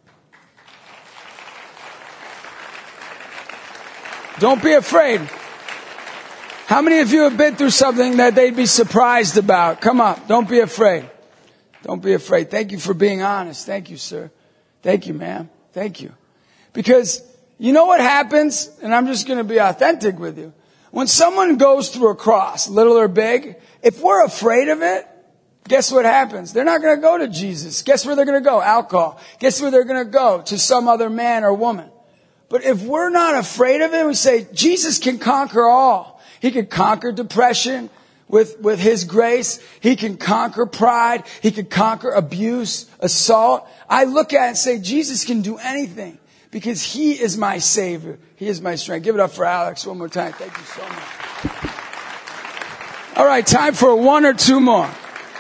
Don't be afraid. How many of you have been through something that they'd be surprised about? Come on, don't be afraid. Don't be afraid. Thank you for being honest. Thank you, sir. Thank you, ma'am. Thank you. Because you know what happens, and I'm just going to be authentic with you. When someone goes through a cross, little or big, if we're afraid of it, guess what happens? They're not going to go to Jesus. Guess where they're going to go? Alcohol. Guess where they're going to go? To some other man or woman. But if we're not afraid of it, we say, Jesus can conquer all. He can conquer depression with His grace. He can conquer pride. He can conquer abuse, assault. I look at it and say, Jesus can do anything because He is my Savior. He is my strength. Give it up for Alex one more time. Thank you so much. All right, time for one or two more.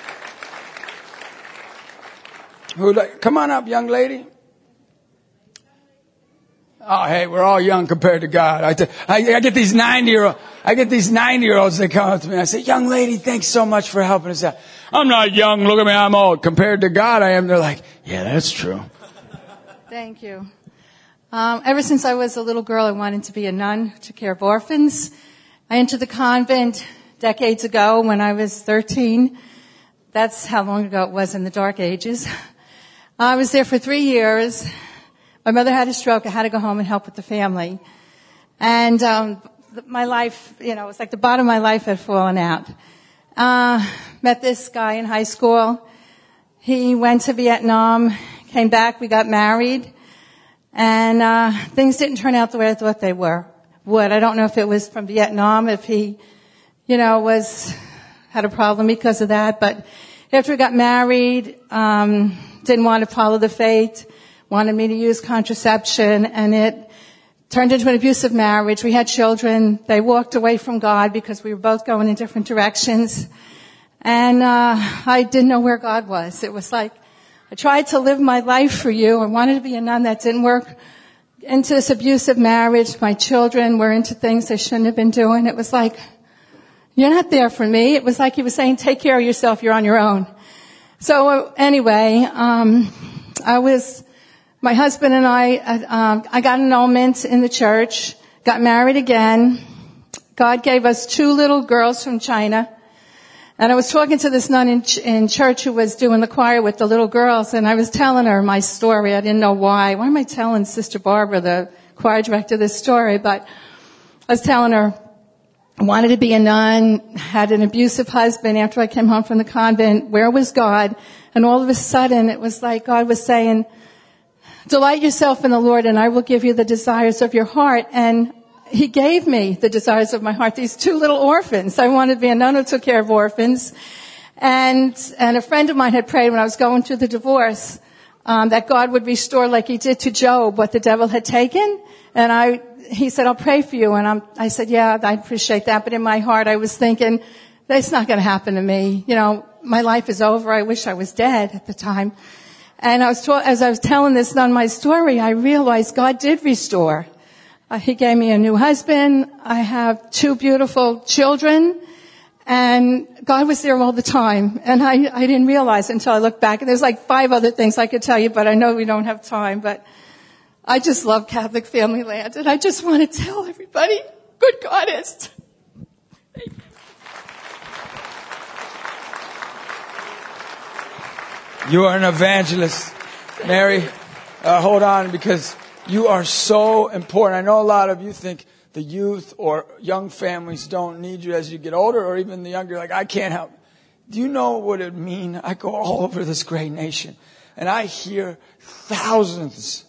Come on up, young lady. Oh, hey, we're all young compared to God. I get these 90-year-olds that come up to me and I say, young lady, thanks so much for helping us out. I'm not young. Look at me. I'm old. Compared to God, I am. They're like, yeah, that's true. Thank you. Ever since I was a little girl, I wanted to be a nun, to care of orphans. I entered the convent decades ago when I was 13. That's how long ago it was in the dark ages. I was there for 3 years. My mother had a stroke. I had to go home and help with the family. And my life, it was like the bottom of my life had fallen out. Met this guy in high school. He went to Vietnam, came back, we got married. And things didn't turn out the way I thought they would. I don't know if it was from Vietnam, if he, had a problem because of that. But after we got married, didn't want to follow the faith, wanted me to use contraception, and it turned into an abusive marriage. We had children. They walked away from God because we were both going in different directions. And I didn't know where God was. It was like, I tried to live my life for you. I wanted to be a nun. That didn't work. Into this abusive marriage. My children were into things they shouldn't have been doing. It was like, you're not there for me. It was like he was saying, take care of yourself. You're on your own. So anyway, my husband and I got annulment in the church, got married again. God gave us 2 little girls from China. And I was talking to this nun in church who was doing the choir with the little girls, and I was telling her my story. I didn't know why. Why am I telling Sister Barbara, the choir director, this story? But I was telling her I wanted to be a nun, had an abusive husband after I came home from the convent. Where was God? And all of a sudden, it was like God was saying, delight yourself in the Lord, and I will give you the desires of your heart. And He gave me the desires of my heart. These 2 little orphans. I wanted to be a nun who took care of orphans. And a friend of mine had prayed when I was going through the divorce, that God would restore like He did to Job what the devil had taken. And he said, I'll pray for you. And I said, yeah, I appreciate that. But in my heart, I was thinking, that's not going to happen to me. My life is over. I wish I was dead at the time. And as I was telling this nun my story, I realized God did restore. He gave me a new husband. I have 2 beautiful children. And God was there all the time. And I didn't realize until I looked back. And there's like 5 other things I could tell you, but I know we don't have time. But I just love Catholic Family Land. And I just want to tell everybody, good God is. You are an evangelist. Mary, hold on, because you are so important. I know a lot of you think the youth or young families don't need you as you get older, or even the younger, like, I can't help. Do you know what it would mean? I go all over this great nation, and I hear thousands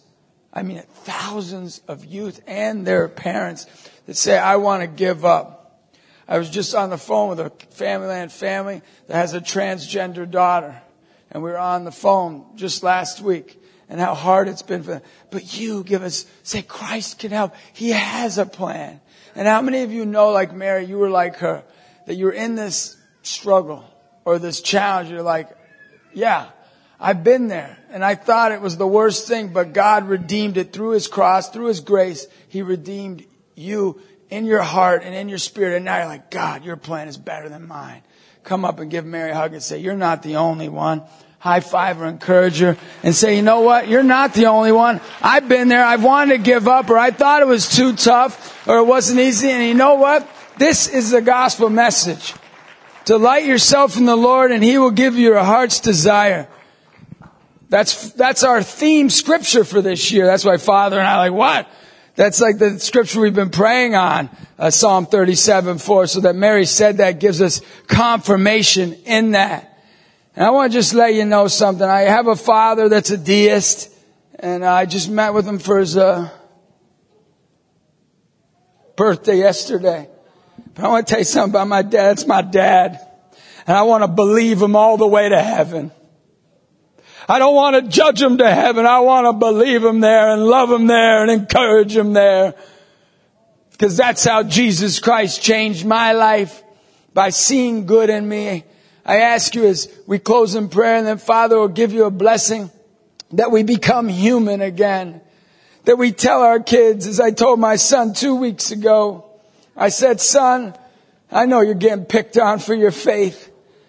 of youth and their parents that say, I want to give up. I was just on the phone with a Family Land family that has a transgender daughter. And we were on the phone just last week, and how hard it's been for them. But you say Christ can help. He has a plan. And how many of you know, like Mary, you were like her, that you're in this struggle or this challenge. You're like, yeah, I've been there. And I thought it was the worst thing, but God redeemed it through His cross, through His grace. He redeemed you in your heart and in your spirit. And now you're like, God, your plan is better than mine. Come up and give Mary a hug and say, you're not the only one. High five her, encourage her, and say, you know what? You're not the only one. I've been there. I've wanted to give up, or I thought it was too tough, or it wasn't easy. And you know what? This is the gospel message. Delight yourself in the Lord, and He will give you your heart's desire. That's our theme scripture for this year. That's why Father and I are like, what? That's like the scripture we've been praying on, Psalm 37:4. So that Mary said that gives us confirmation in that. And I want to just let you know something. I have a father that's a deist, and I just met with him for his birthday yesterday. But I want to tell you something about my dad. It's my dad. And I want to believe him all the way to heaven. I don't want to judge him to heaven. I want to believe him there and love him there and encourage him there. Because that's how Jesus Christ changed my life, by seeing good in me. I ask you as we close in prayer, and then Father will give you a blessing, that we become human again. That we tell our kids, as I told my son 2 weeks ago, I said, son, I know you're getting picked on for your faith,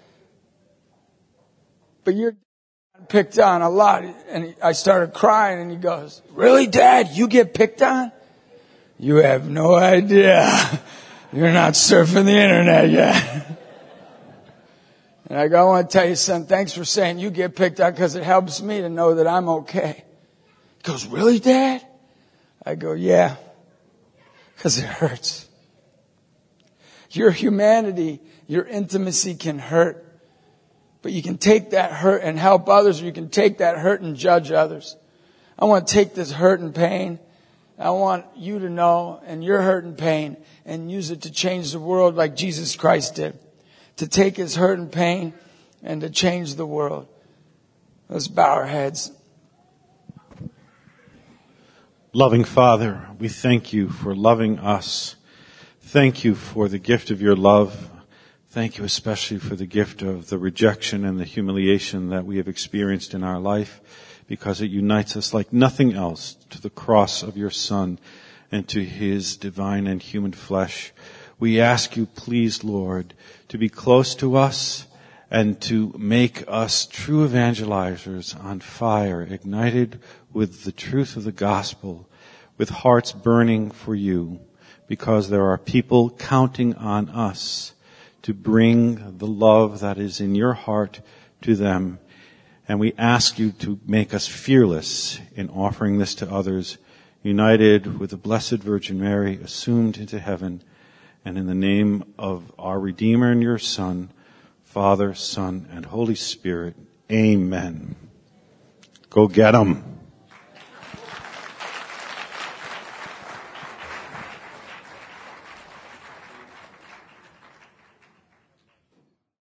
but you're picked on a lot. And I started crying, and he goes, really, Dad, you get picked on? You have no idea. You're not surfing the internet yet. And I go, I want to tell you, son, thanks for saying you get picked on, because it helps me to know that I'm okay. He goes, really, Dad? I go, yeah, because it hurts. Your humanity, your intimacy can hurt. But you can take that hurt and help others, or you can take that hurt and judge others. I want to take this hurt and pain. I want you to know, and your hurt and pain, and use it to change the world like Jesus Christ did. To take his hurt and pain and to change the world. Let's bow our heads. Loving Father, we thank you for loving us. Thank you for the gift of your love. Thank you especially for the gift of the rejection and the humiliation that we have experienced in our life, because it unites us like nothing else to the cross of your Son and to his divine and human flesh. We ask you, please, Lord, to be close to us and to make us true evangelizers on fire, ignited with the truth of the gospel, with hearts burning for you, because there are people counting on us to bring the love that is in your heart to them. And we ask you to make us fearless in offering this to others, united with the Blessed Virgin Mary, assumed into heaven, and in the name of our Redeemer and your Son, Father, Son, and Holy Spirit. Amen. Go get 'em.